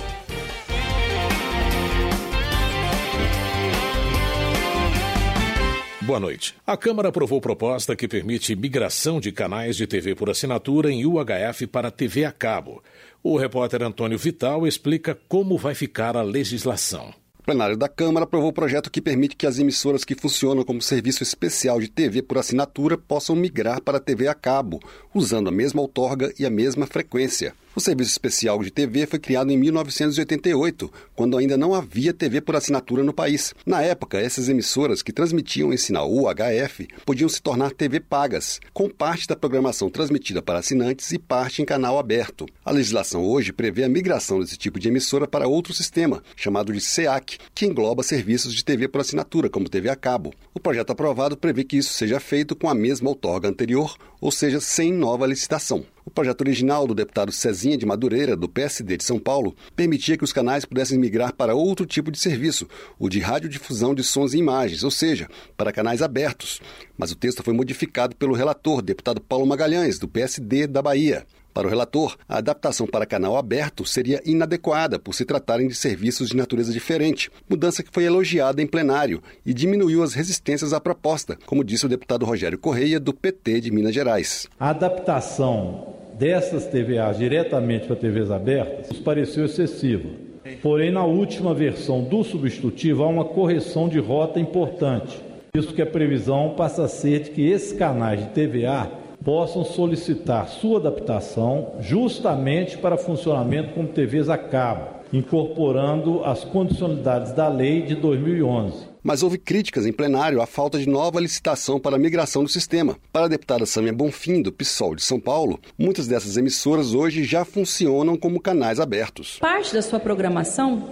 Boa noite. A Câmara aprovou proposta que permite migração de canais de TV por assinatura em UHF para TV a cabo. O repórter Antônio Vital explica como vai ficar a legislação. O plenário da Câmara aprovou o projeto que permite que as emissoras que funcionam como serviço especial de TV por assinatura possam migrar para a TV a cabo, usando a mesma outorga e a mesma frequência. O serviço especial de TV foi criado em 1988, quando ainda não havia TV por assinatura no país. Na época, essas emissoras que transmitiam em sinal UHF podiam se tornar TV pagas, com parte da programação transmitida para assinantes e parte em canal aberto. A legislação hoje prevê a migração desse tipo de emissora para outro sistema, chamado de SEAC, que engloba serviços de TV por assinatura, como TV a cabo. O projeto aprovado prevê que isso seja feito com a mesma outorga anterior, ou seja, sem nova licitação. O projeto original do deputado Cezinha de Madureira, do PSD de São Paulo, permitia que os canais pudessem migrar para outro tipo de serviço, o de radiodifusão de sons e imagens, ou seja, para canais abertos. Mas o texto foi modificado pelo relator, deputado Paulo Magalhães, do PSD da Bahia. Para o relator, a adaptação para canal aberto seria inadequada por se tratarem de serviços de natureza diferente, mudança que foi elogiada em plenário e diminuiu as resistências à proposta, como disse o deputado Rogério Correia, do PT de Minas Gerais. A adaptação dessas TVAs diretamente para TVs abertas nos pareceu excessiva. Porém, na última versão do substitutivo há uma correção de rota importante, visto que a previsão passa a ser de que esses canais de TVA possam solicitar sua adaptação justamente para funcionamento como TVs a cabo, incorporando as condicionalidades da lei de 2011. Mas houve críticas em plenário à falta de nova licitação para a migração do sistema. Para a deputada Sâmia Bonfim, do PSOL de São Paulo, muitas dessas emissoras hoje já funcionam como canais abertos. Parte da sua programação,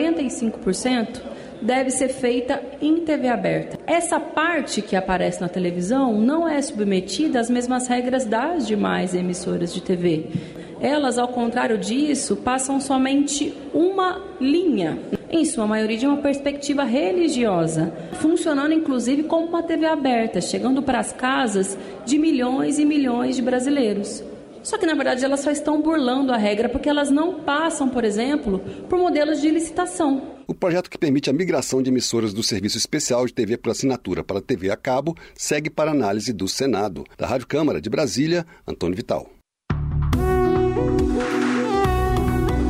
45%, deve ser feita em TV aberta. Essa parte que aparece na televisão não é submetida às mesmas regras das demais emissoras de TV. Elas, ao contrário disso, passam somente uma linha, em sua maioria de uma perspectiva religiosa, funcionando inclusive como uma TV aberta, chegando para as casas de milhões e milhões de brasileiros. Só que, na verdade, elas só estão burlando a regra porque elas não passam, por exemplo, por modelos de licitação. O projeto que permite a migração de emissoras do Serviço Especial de TV por assinatura para a TV a cabo segue para análise do Senado. Da Rádio Câmara de Brasília, Antônio Vital.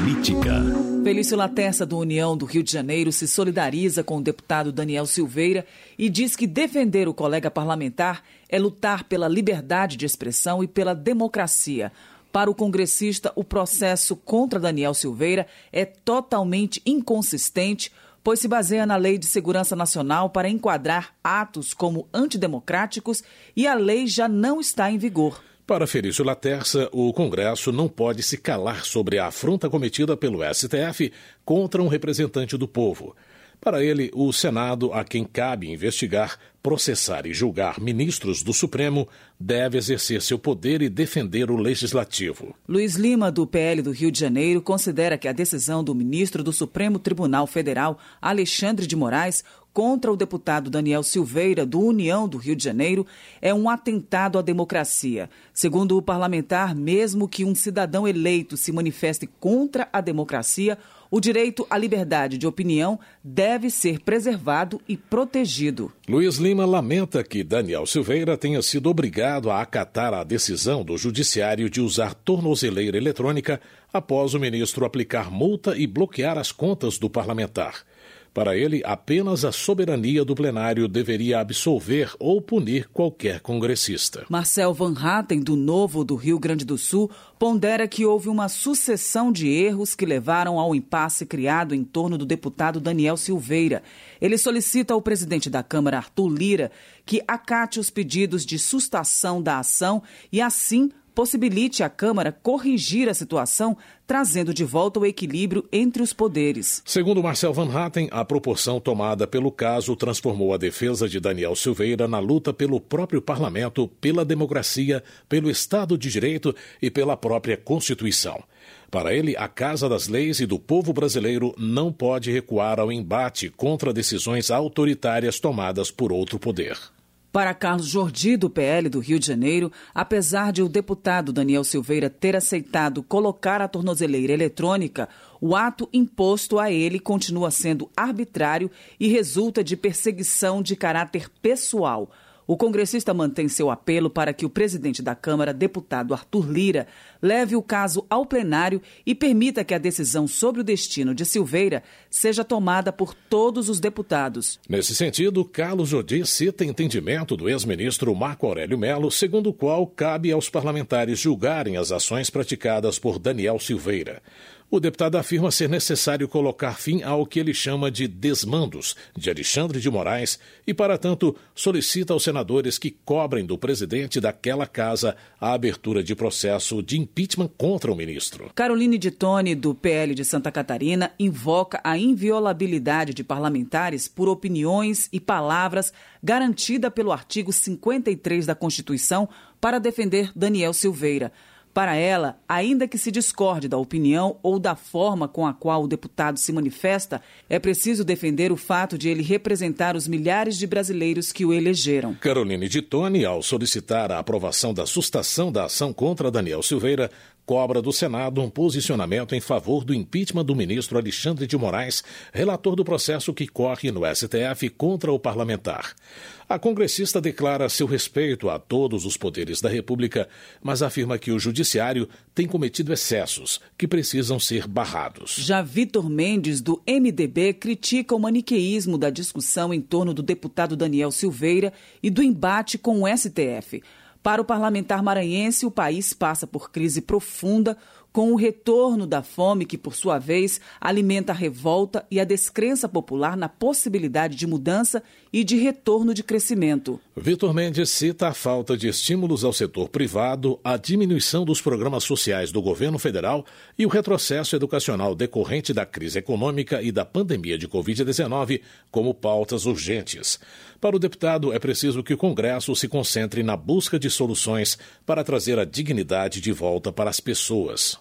Política. Felício Laterça, do União do Rio de Janeiro, se solidariza com o deputado Daniel Silveira e diz que defender o colega parlamentar é lutar pela liberdade de expressão e pela democracia. Para o congressista, o processo contra Daniel Silveira é totalmente inconsistente, pois se baseia na Lei de Segurança Nacional para enquadrar atos como antidemocráticos e a lei já não está em vigor. Para Felício Laterça, o Congresso não pode se calar sobre a afronta cometida pelo STF contra um representante do povo. Para ele, o Senado, a quem cabe investigar, processar e julgar ministros do Supremo, deve exercer seu poder e defender o Legislativo. Luiz Lima, do PL do Rio de Janeiro, considera que a decisão do ministro do Supremo Tribunal Federal, Alexandre de Moraes, contra o deputado Daniel Silveira, do União do Rio de Janeiro, é um atentado à democracia. Segundo o parlamentar, mesmo que um cidadão eleito se manifeste contra a democracia, o direito à liberdade de opinião deve ser preservado e protegido. Luiz Lima lamenta que Daniel Silveira tenha sido obrigado a acatar a decisão do Judiciário de usar tornozeleira eletrônica após o ministro aplicar multa e bloquear as contas do parlamentar. Para ele, apenas a soberania do plenário deveria absolver ou punir qualquer congressista. Marcel Van Hatten, do Novo do Rio Grande do Sul, pondera que houve uma sucessão de erros que levaram ao impasse criado em torno do deputado Daniel Silveira. Ele solicita ao presidente da Câmara, Arthur Lira, que acate os pedidos de sustação da ação e, assim, possibilite à Câmara corrigir a situação, trazendo de volta o equilíbrio entre os poderes. Segundo Marcel Van Hatten, a proporção tomada pelo caso transformou a defesa de Daniel Silveira na luta pelo próprio parlamento, pela democracia, pelo Estado de Direito e pela própria Constituição. Para ele, a Casa das Leis e do povo brasileiro não pode recuar ao embate contra decisões autoritárias tomadas por outro poder. Para Carlos Jordi, do PL do Rio de Janeiro, apesar de o deputado Daniel Silveira ter aceitado colocar a tornozeleira eletrônica, o ato imposto a ele continua sendo arbitrário e resulta de perseguição de caráter pessoal. O congressista mantém seu apelo para que o presidente da Câmara, deputado Arthur Lira, leve o caso ao plenário e permita que a decisão sobre o destino de Silveira seja tomada por todos os deputados. Nesse sentido, Carlos Jordi cita entendimento do ex-ministro Marco Aurélio Mello, segundo o qual cabe aos parlamentares julgarem as ações praticadas por Daniel Silveira. O deputado afirma ser necessário colocar fim ao que ele chama de desmandos de Alexandre de Moraes e, para tanto, solicita aos senadores que cobrem do presidente daquela casa a abertura de processo de impeachment contra o ministro. Caroline de Tone, do PL de Santa Catarina, invoca a inviolabilidade de parlamentares por opiniões e palavras garantida pelo artigo 53 da Constituição para defender Daniel Silveira. Para ela, ainda que se discorde da opinião ou da forma com a qual o deputado se manifesta, é preciso defender o fato de ele representar os milhares de brasileiros que o elegeram. Caroline de Tone, ao solicitar a aprovação da sustação da ação contra Daniel Silveira, cobra do Senado um posicionamento em favor do impeachment do ministro Alexandre de Moraes, relator do processo que corre no STF contra o parlamentar. A congressista declara seu respeito a todos os poderes da República, mas afirma que o Judiciário tem cometido excessos que precisam ser barrados. Já Vitor Mendes, do MDB, critica o maniqueísmo da discussão em torno do deputado Daniel Silveira e do embate com o STF. Para o parlamentar maranhense, o país passa por crise profunda, com o retorno da fome que, por sua vez, alimenta a revolta e a descrença popular na possibilidade de mudança e de retorno de crescimento. Vitor Mendes cita a falta de estímulos ao setor privado, a diminuição dos programas sociais do governo federal e o retrocesso educacional decorrente da crise econômica e da pandemia de Covid-19 como pautas urgentes. Para o deputado, é preciso que o Congresso se concentre na busca de soluções para trazer a dignidade de volta para as pessoas.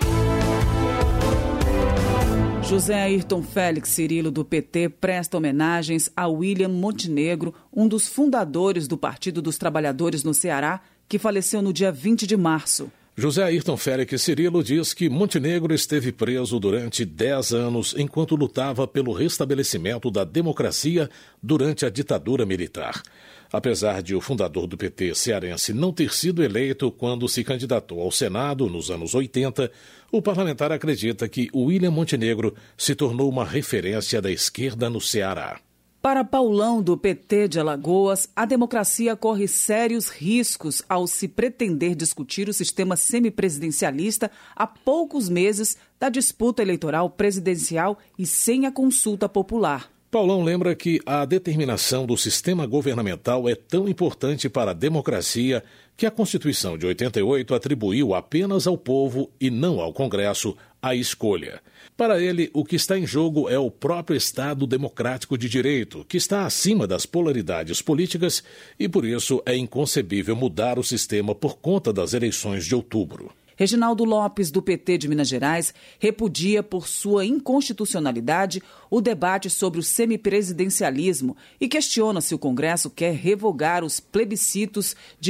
José Ayrton Félix Cirilo, do PT, presta homenagens a William Montenegro, um dos fundadores do Partido dos Trabalhadores no Ceará, que faleceu no dia 20 de março. José Ayrton Félix Cirilo diz que Montenegro esteve preso durante 10 anos enquanto lutava pelo restabelecimento da democracia durante a ditadura militar. Apesar de o fundador do PT cearense não ter sido eleito quando se candidatou ao Senado nos anos 80, o parlamentar acredita que William Montenegro se tornou uma referência da esquerda no Ceará. Para Paulão, do PT de Alagoas, a democracia corre sérios riscos ao se pretender discutir o sistema semipresidencialista a poucos meses da disputa eleitoral presidencial e sem a consulta popular. Paulão lembra que a determinação do sistema governamental é tão importante para a democracia que a Constituição de 88 atribuiu apenas ao povo e não ao Congresso a escolha. Para ele, o que está em jogo é o próprio Estado democrático de direito, que está acima das polaridades políticas e, por isso, é inconcebível mudar o sistema por conta das eleições de outubro. Reginaldo Lopes, do PT de Minas Gerais, repudia por sua inconstitucionalidade o debate sobre o semipresidencialismo e questiona se o Congresso quer revogar os plebiscitos de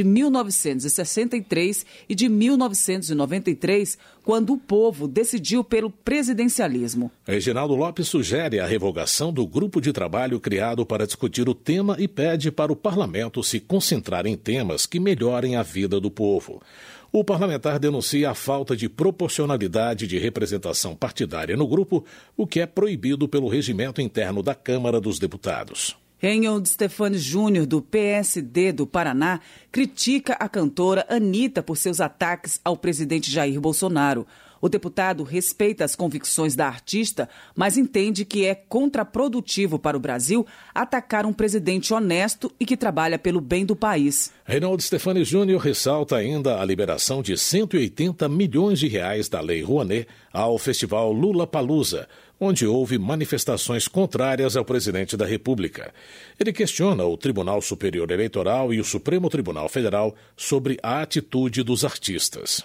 1963 e de 1993, quando o povo decidiu pelo presidencialismo. Reginaldo Lopes sugere a revogação do grupo de trabalho criado para discutir o tema e pede para o parlamento se concentrar em temas que melhorem a vida do povo. O parlamentar denuncia a falta de proporcionalidade de representação partidária no grupo, o que é proibido pelo regimento interno da Câmara dos Deputados. Reinhold Stefani Júnior, do PSD do Paraná, critica a cantora Anitta por seus ataques ao presidente Jair Bolsonaro. O deputado respeita as convicções da artista, mas entende que é contraprodutivo para o Brasil atacar um presidente honesto e que trabalha pelo bem do país. Reinhold Stefani Júnior ressalta ainda a liberação de 180 milhões de reais da Lei Rouanet ao festival Lollapalooza, onde houve manifestações contrárias ao presidente da República. Ele questiona o Tribunal Superior Eleitoral e o Supremo Tribunal Federal sobre a atitude dos artistas.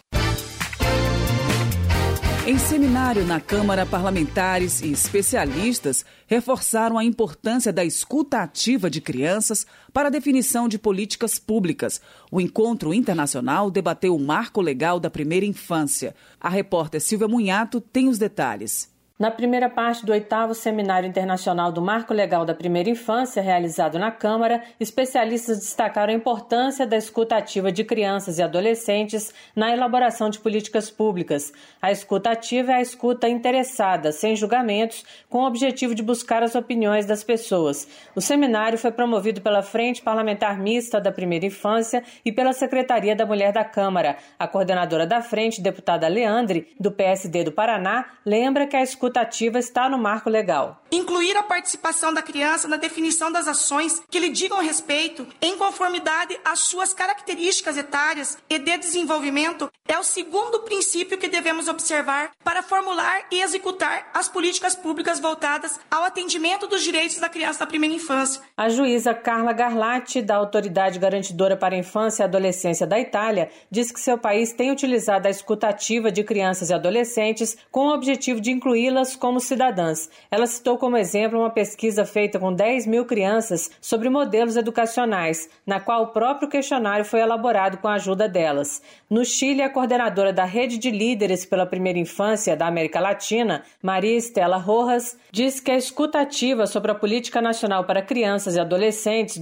Em seminário na Câmara, parlamentares e especialistas reforçaram a importância da escuta ativa de crianças para a definição de políticas públicas. O encontro internacional debateu o marco legal da primeira infância. A repórter Silvia Munhato tem os detalhes. Na primeira parte do 8º Seminário Internacional do Marco Legal da Primeira Infância, realizado na Câmara, especialistas destacaram a importância da escuta ativa de crianças e adolescentes na elaboração de políticas públicas. A escuta ativa é a escuta interessada, sem julgamentos, com o objetivo de buscar as opiniões das pessoas. O seminário foi promovido pela Frente Parlamentar Mista da Primeira Infância e pela Secretaria da Mulher da Câmara. A coordenadora da frente, deputada Leandre, do PSD do Paraná, lembra que a escuta ativa está no marco legal. Incluir a participação da criança na definição das ações que lhe digam respeito em conformidade às suas características etárias e de desenvolvimento é o segundo princípio que devemos observar para formular e executar as políticas públicas voltadas ao atendimento dos direitos da criança da primeira infância. A juíza Carla Garlatti, da Autoridade Garantidora para a Infância e Adolescência da Itália, diz que seu país tem utilizado a escuta ativa de crianças e adolescentes com o objetivo de incluí-las como cidadãs. Ela citou como exemplo uma pesquisa feita com 10 mil crianças sobre modelos educacionais, na qual o próprio questionário foi elaborado com a ajuda delas. No Chile, a coordenadora da Rede de Líderes pela Primeira Infância da América Latina, Maria Estela Rojas, diz que a escuta ativa sobre a Política Nacional para Crianças e Adolescentes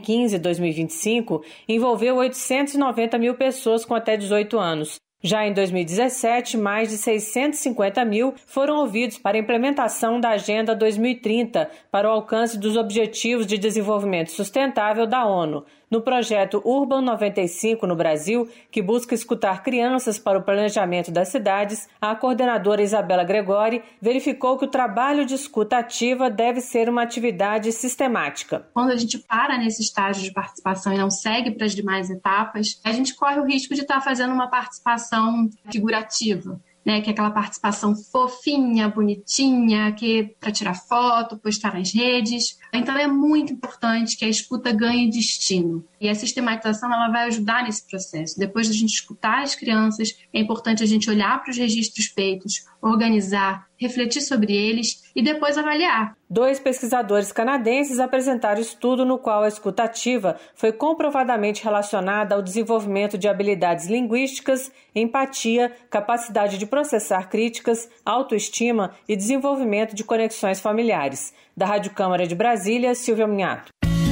2015-2025 envolveu 890 mil pessoas com até 18 anos. Já em 2017, mais de 650 mil foram ouvidos para a implementação da Agenda 2030 para o alcance dos Objetivos de Desenvolvimento Sustentável da ONU. No projeto Urban 95 no Brasil, que busca escutar crianças para o planejamento das cidades, a coordenadora Isabela Gregori verificou que o trabalho de escuta ativa deve ser uma atividade sistemática. Quando a gente para nesse estágio de participação e não segue para as demais etapas, a gente corre o risco de estar fazendo uma participação figurativa. Que é aquela participação fofinha, bonitinha, que para tirar foto, postar nas redes. Então é muito importante que a escuta ganhe destino. E a sistematização ela vai ajudar nesse processo. Depois da gente escutar as crianças, é importante a gente olhar para os registros feitos, organizar, refletir sobre eles e depois avaliar. 2 pesquisadores canadenses apresentaram estudo no qual a escutativa foi comprovadamente relacionada ao desenvolvimento de habilidades linguísticas, empatia, capacidade de processar críticas, autoestima e desenvolvimento de conexões familiares. Da Rádio Câmara de Brasília, Silvia Minhato.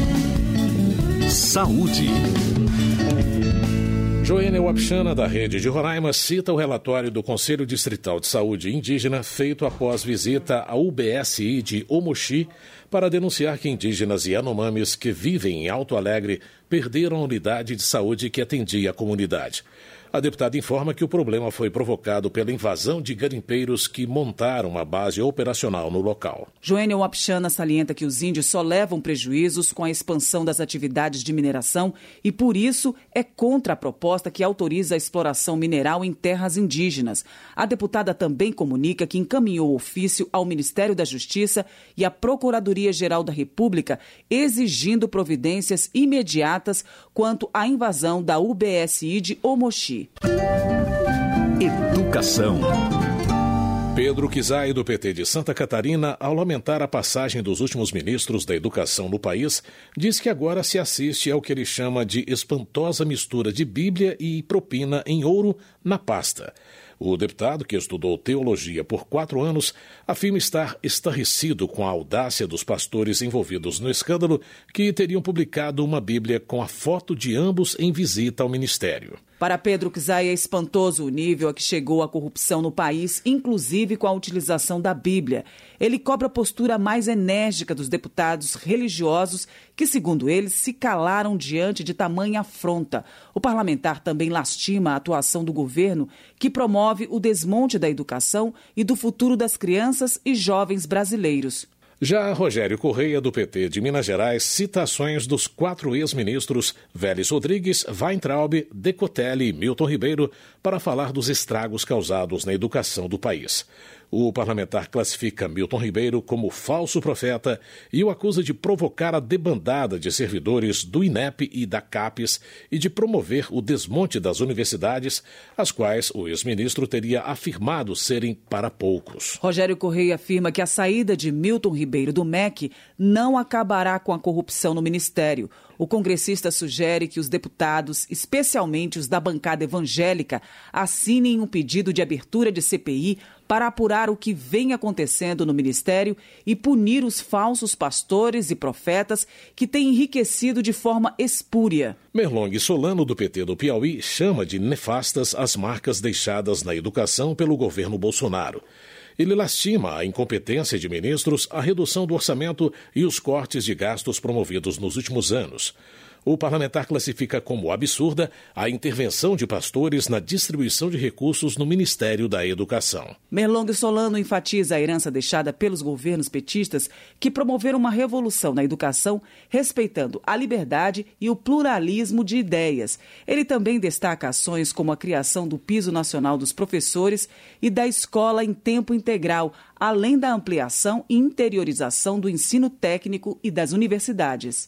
Saúde. Joênia Wapchana, da Rede de Roraima, cita o relatório do Conselho Distrital de Saúde Indígena feito após visita à UBSI de Omochi para denunciar que indígenas e Yanomamis que vivem em Alto Alegre perderam a unidade de saúde que atendia a comunidade. A deputada informa que o problema foi provocado pela invasão de garimpeiros que montaram uma base operacional no local. Joênia Wapchana salienta que os índios só levam prejuízos com a expansão das atividades de mineração e, por isso, é contra a proposta que autoriza a exploração mineral em terras indígenas. A deputada também comunica que encaminhou ofício ao Ministério da Justiça e à Procuradoria-Geral da República exigindo providências imediatas quanto à invasão da UBSI de Omochi. Educação. Pedro Kizai, do PT de Santa Catarina, ao lamentar a passagem dos últimos ministros da educação no país, diz que agora se assiste ao que ele chama de espantosa mistura de Bíblia e propina em ouro na pasta. O deputado, que estudou teologia por 4 anos, afirma estar estarrecido com a audácia dos pastores envolvidos no escândalo que teriam publicado uma Bíblia com a foto de ambos em visita ao ministério. Para Pedro Kizai, é espantoso o nível a que chegou a corrupção no país, inclusive com a utilização da Bíblia. Ele cobra a postura mais enérgica dos deputados religiosos que, segundo ele, se calaram diante de tamanha afronta. O parlamentar também lastima a atuação do governo, que promove o desmonte da educação e do futuro das crianças e jovens brasileiros. Já Rogério Correia, do PT de Minas Gerais, cita ações dos 4 ex-ministros Vélez Rodrigues, Weintraub, Decotelli e Milton Ribeiro para falar dos estragos causados na educação do país. O parlamentar classifica Milton Ribeiro como falso profeta e o acusa de provocar a debandada de servidores do INEP e da CAPES e de promover o desmonte das universidades, as quais o ex-ministro teria afirmado serem para poucos. Rogério Correia afirma que a saída de Milton Ribeiro do MEC não acabará com a corrupção no ministério. O congressista sugere que os deputados, especialmente os da bancada evangélica, assinem um pedido de abertura de CPI para apurar o que vem acontecendo no ministério e punir os falsos pastores e profetas que têm enriquecido de forma espúria. Merlong Solano, do PT do Piauí, chama de nefastas as marcas deixadas na educação pelo governo Bolsonaro. Ele lastima a incompetência de ministros, a redução do orçamento e os cortes de gastos promovidos nos últimos anos. O parlamentar classifica como absurda a intervenção de pastores na distribuição de recursos no Ministério da Educação. Merlong Solano enfatiza a herança deixada pelos governos petistas que promoveram uma revolução na educação, respeitando a liberdade e o pluralismo de ideias. Ele também destaca ações como a criação do Piso Nacional dos Professores e da Escola em Tempo Integral, além da ampliação e interiorização do ensino técnico e das universidades.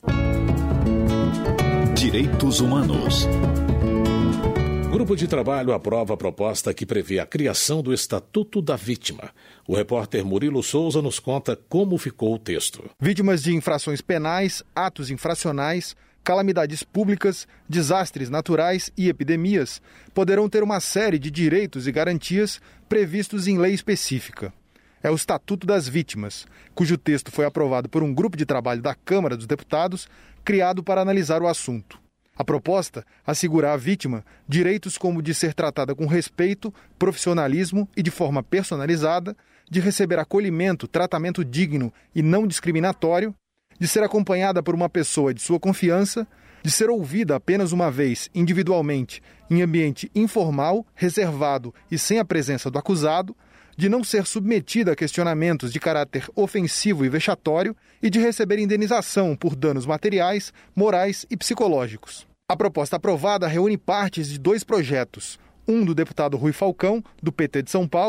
Direitos Humanos. Grupo de trabalho aprova a proposta que prevê a criação do Estatuto da Vítima. O repórter Murilo Souza nos conta como ficou o texto. Vítimas de infrações penais, atos infracionais, calamidades públicas, desastres naturais e epidemias poderão ter uma série de direitos e garantias previstos em lei específica. É o Estatuto das Vítimas, cujo texto foi aprovado por um grupo de trabalho da Câmara dos Deputados, criado para analisar o assunto. A proposta assegura à vítima direitos como de ser tratada com respeito, profissionalismo e de forma personalizada, de receber acolhimento, tratamento digno e não discriminatório, de ser acompanhada por uma pessoa de sua confiança, de ser ouvida apenas uma vez, individualmente, em ambiente informal, reservado e sem a presença do acusado, de não ser submetida a questionamentos de caráter ofensivo e vexatório e de receber indenização por danos materiais, morais e psicológicos. A proposta aprovada reúne partes de 2 projetos, um do deputado Rui Falcão, do PT de São Paulo,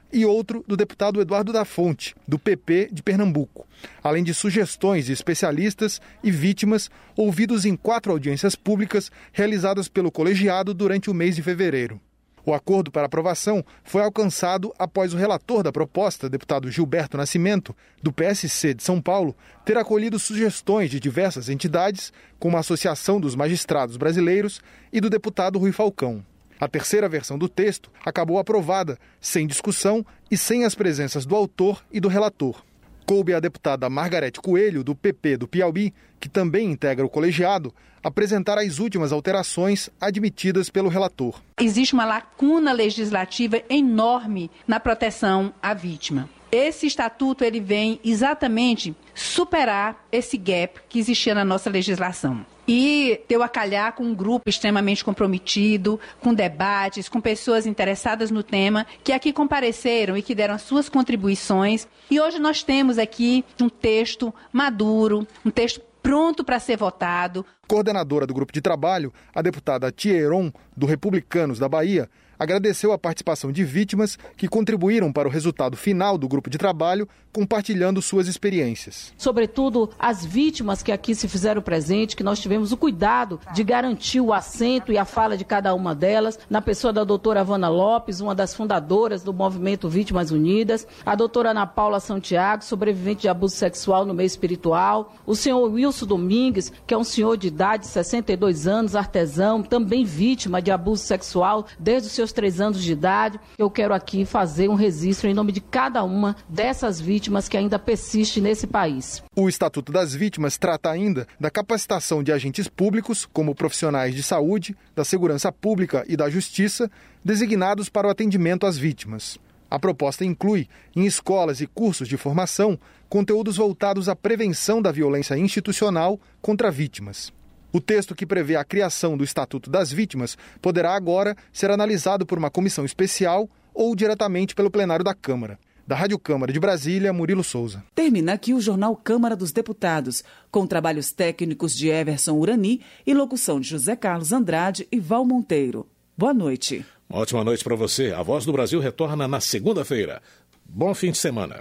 e outro do deputado Eduardo da Fonte, do PP de Pernambuco, além de sugestões de especialistas e vítimas ouvidos em 4 audiências públicas realizadas pelo colegiado durante o mês de fevereiro. O acordo para aprovação foi alcançado após o relator da proposta, deputado Gilberto Nascimento, do PSC de São Paulo, ter acolhido sugestões de diversas entidades, como a Associação dos Magistrados Brasileiros e do deputado Rui Falcão. A terceira versão do texto acabou aprovada, sem discussão e sem as presenças do autor e do relator. Coube à deputada Margarete Coelho, do PP do Piauí, que também integra o colegiado, apresentar as últimas alterações admitidas pelo relator. Existe uma lacuna legislativa enorme na proteção à vítima. Esse estatuto ele vem exatamente superar esse gap que existia na nossa legislação. E deu a calhar com um grupo extremamente comprometido, com debates, com pessoas interessadas no tema, que aqui compareceram e que deram as suas contribuições. E hoje nós temos aqui um texto maduro, um texto pronto para ser votado. Coordenadora do grupo de trabalho, a deputada Tia Heron, do Republicanos da Bahia, agradeceu a participação de vítimas que contribuíram para o resultado final do grupo de trabalho, compartilhando suas experiências. Sobretudo as vítimas que aqui se fizeram presente, que nós tivemos o cuidado de garantir o assento e a fala de cada uma delas, na pessoa da doutora Havana Lopes, uma das fundadoras do movimento Vítimas Unidas, a doutora Ana Paula Santiago, sobrevivente de abuso sexual no meio espiritual, o senhor Wilson Domingues, que é um senhor de idade, 62 anos, artesão, também vítima de abuso sexual desde os seus 3 anos de idade. Eu quero aqui fazer um registro em nome de cada uma dessas vítimas que ainda persiste nesse país. O Estatuto das Vítimas trata ainda da capacitação de agentes públicos, como profissionais de saúde, da segurança pública e da justiça, designados para o atendimento às vítimas. A proposta inclui, em escolas e cursos de formação, conteúdos voltados à prevenção da violência institucional contra vítimas. O texto que prevê a criação do Estatuto das Vítimas poderá agora ser analisado por uma comissão especial ou diretamente pelo plenário da Câmara. Da Rádio Câmara de Brasília, Murilo Souza. Termina aqui o Jornal Câmara dos Deputados, com trabalhos técnicos de Everson Urani e locução de José Carlos Andrade e Val Monteiro. Boa noite. Uma ótima noite para você. A Voz do Brasil retorna na segunda-feira. Bom fim de semana.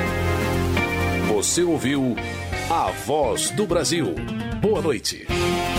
Você ouviu A Voz do Brasil. Boa noite.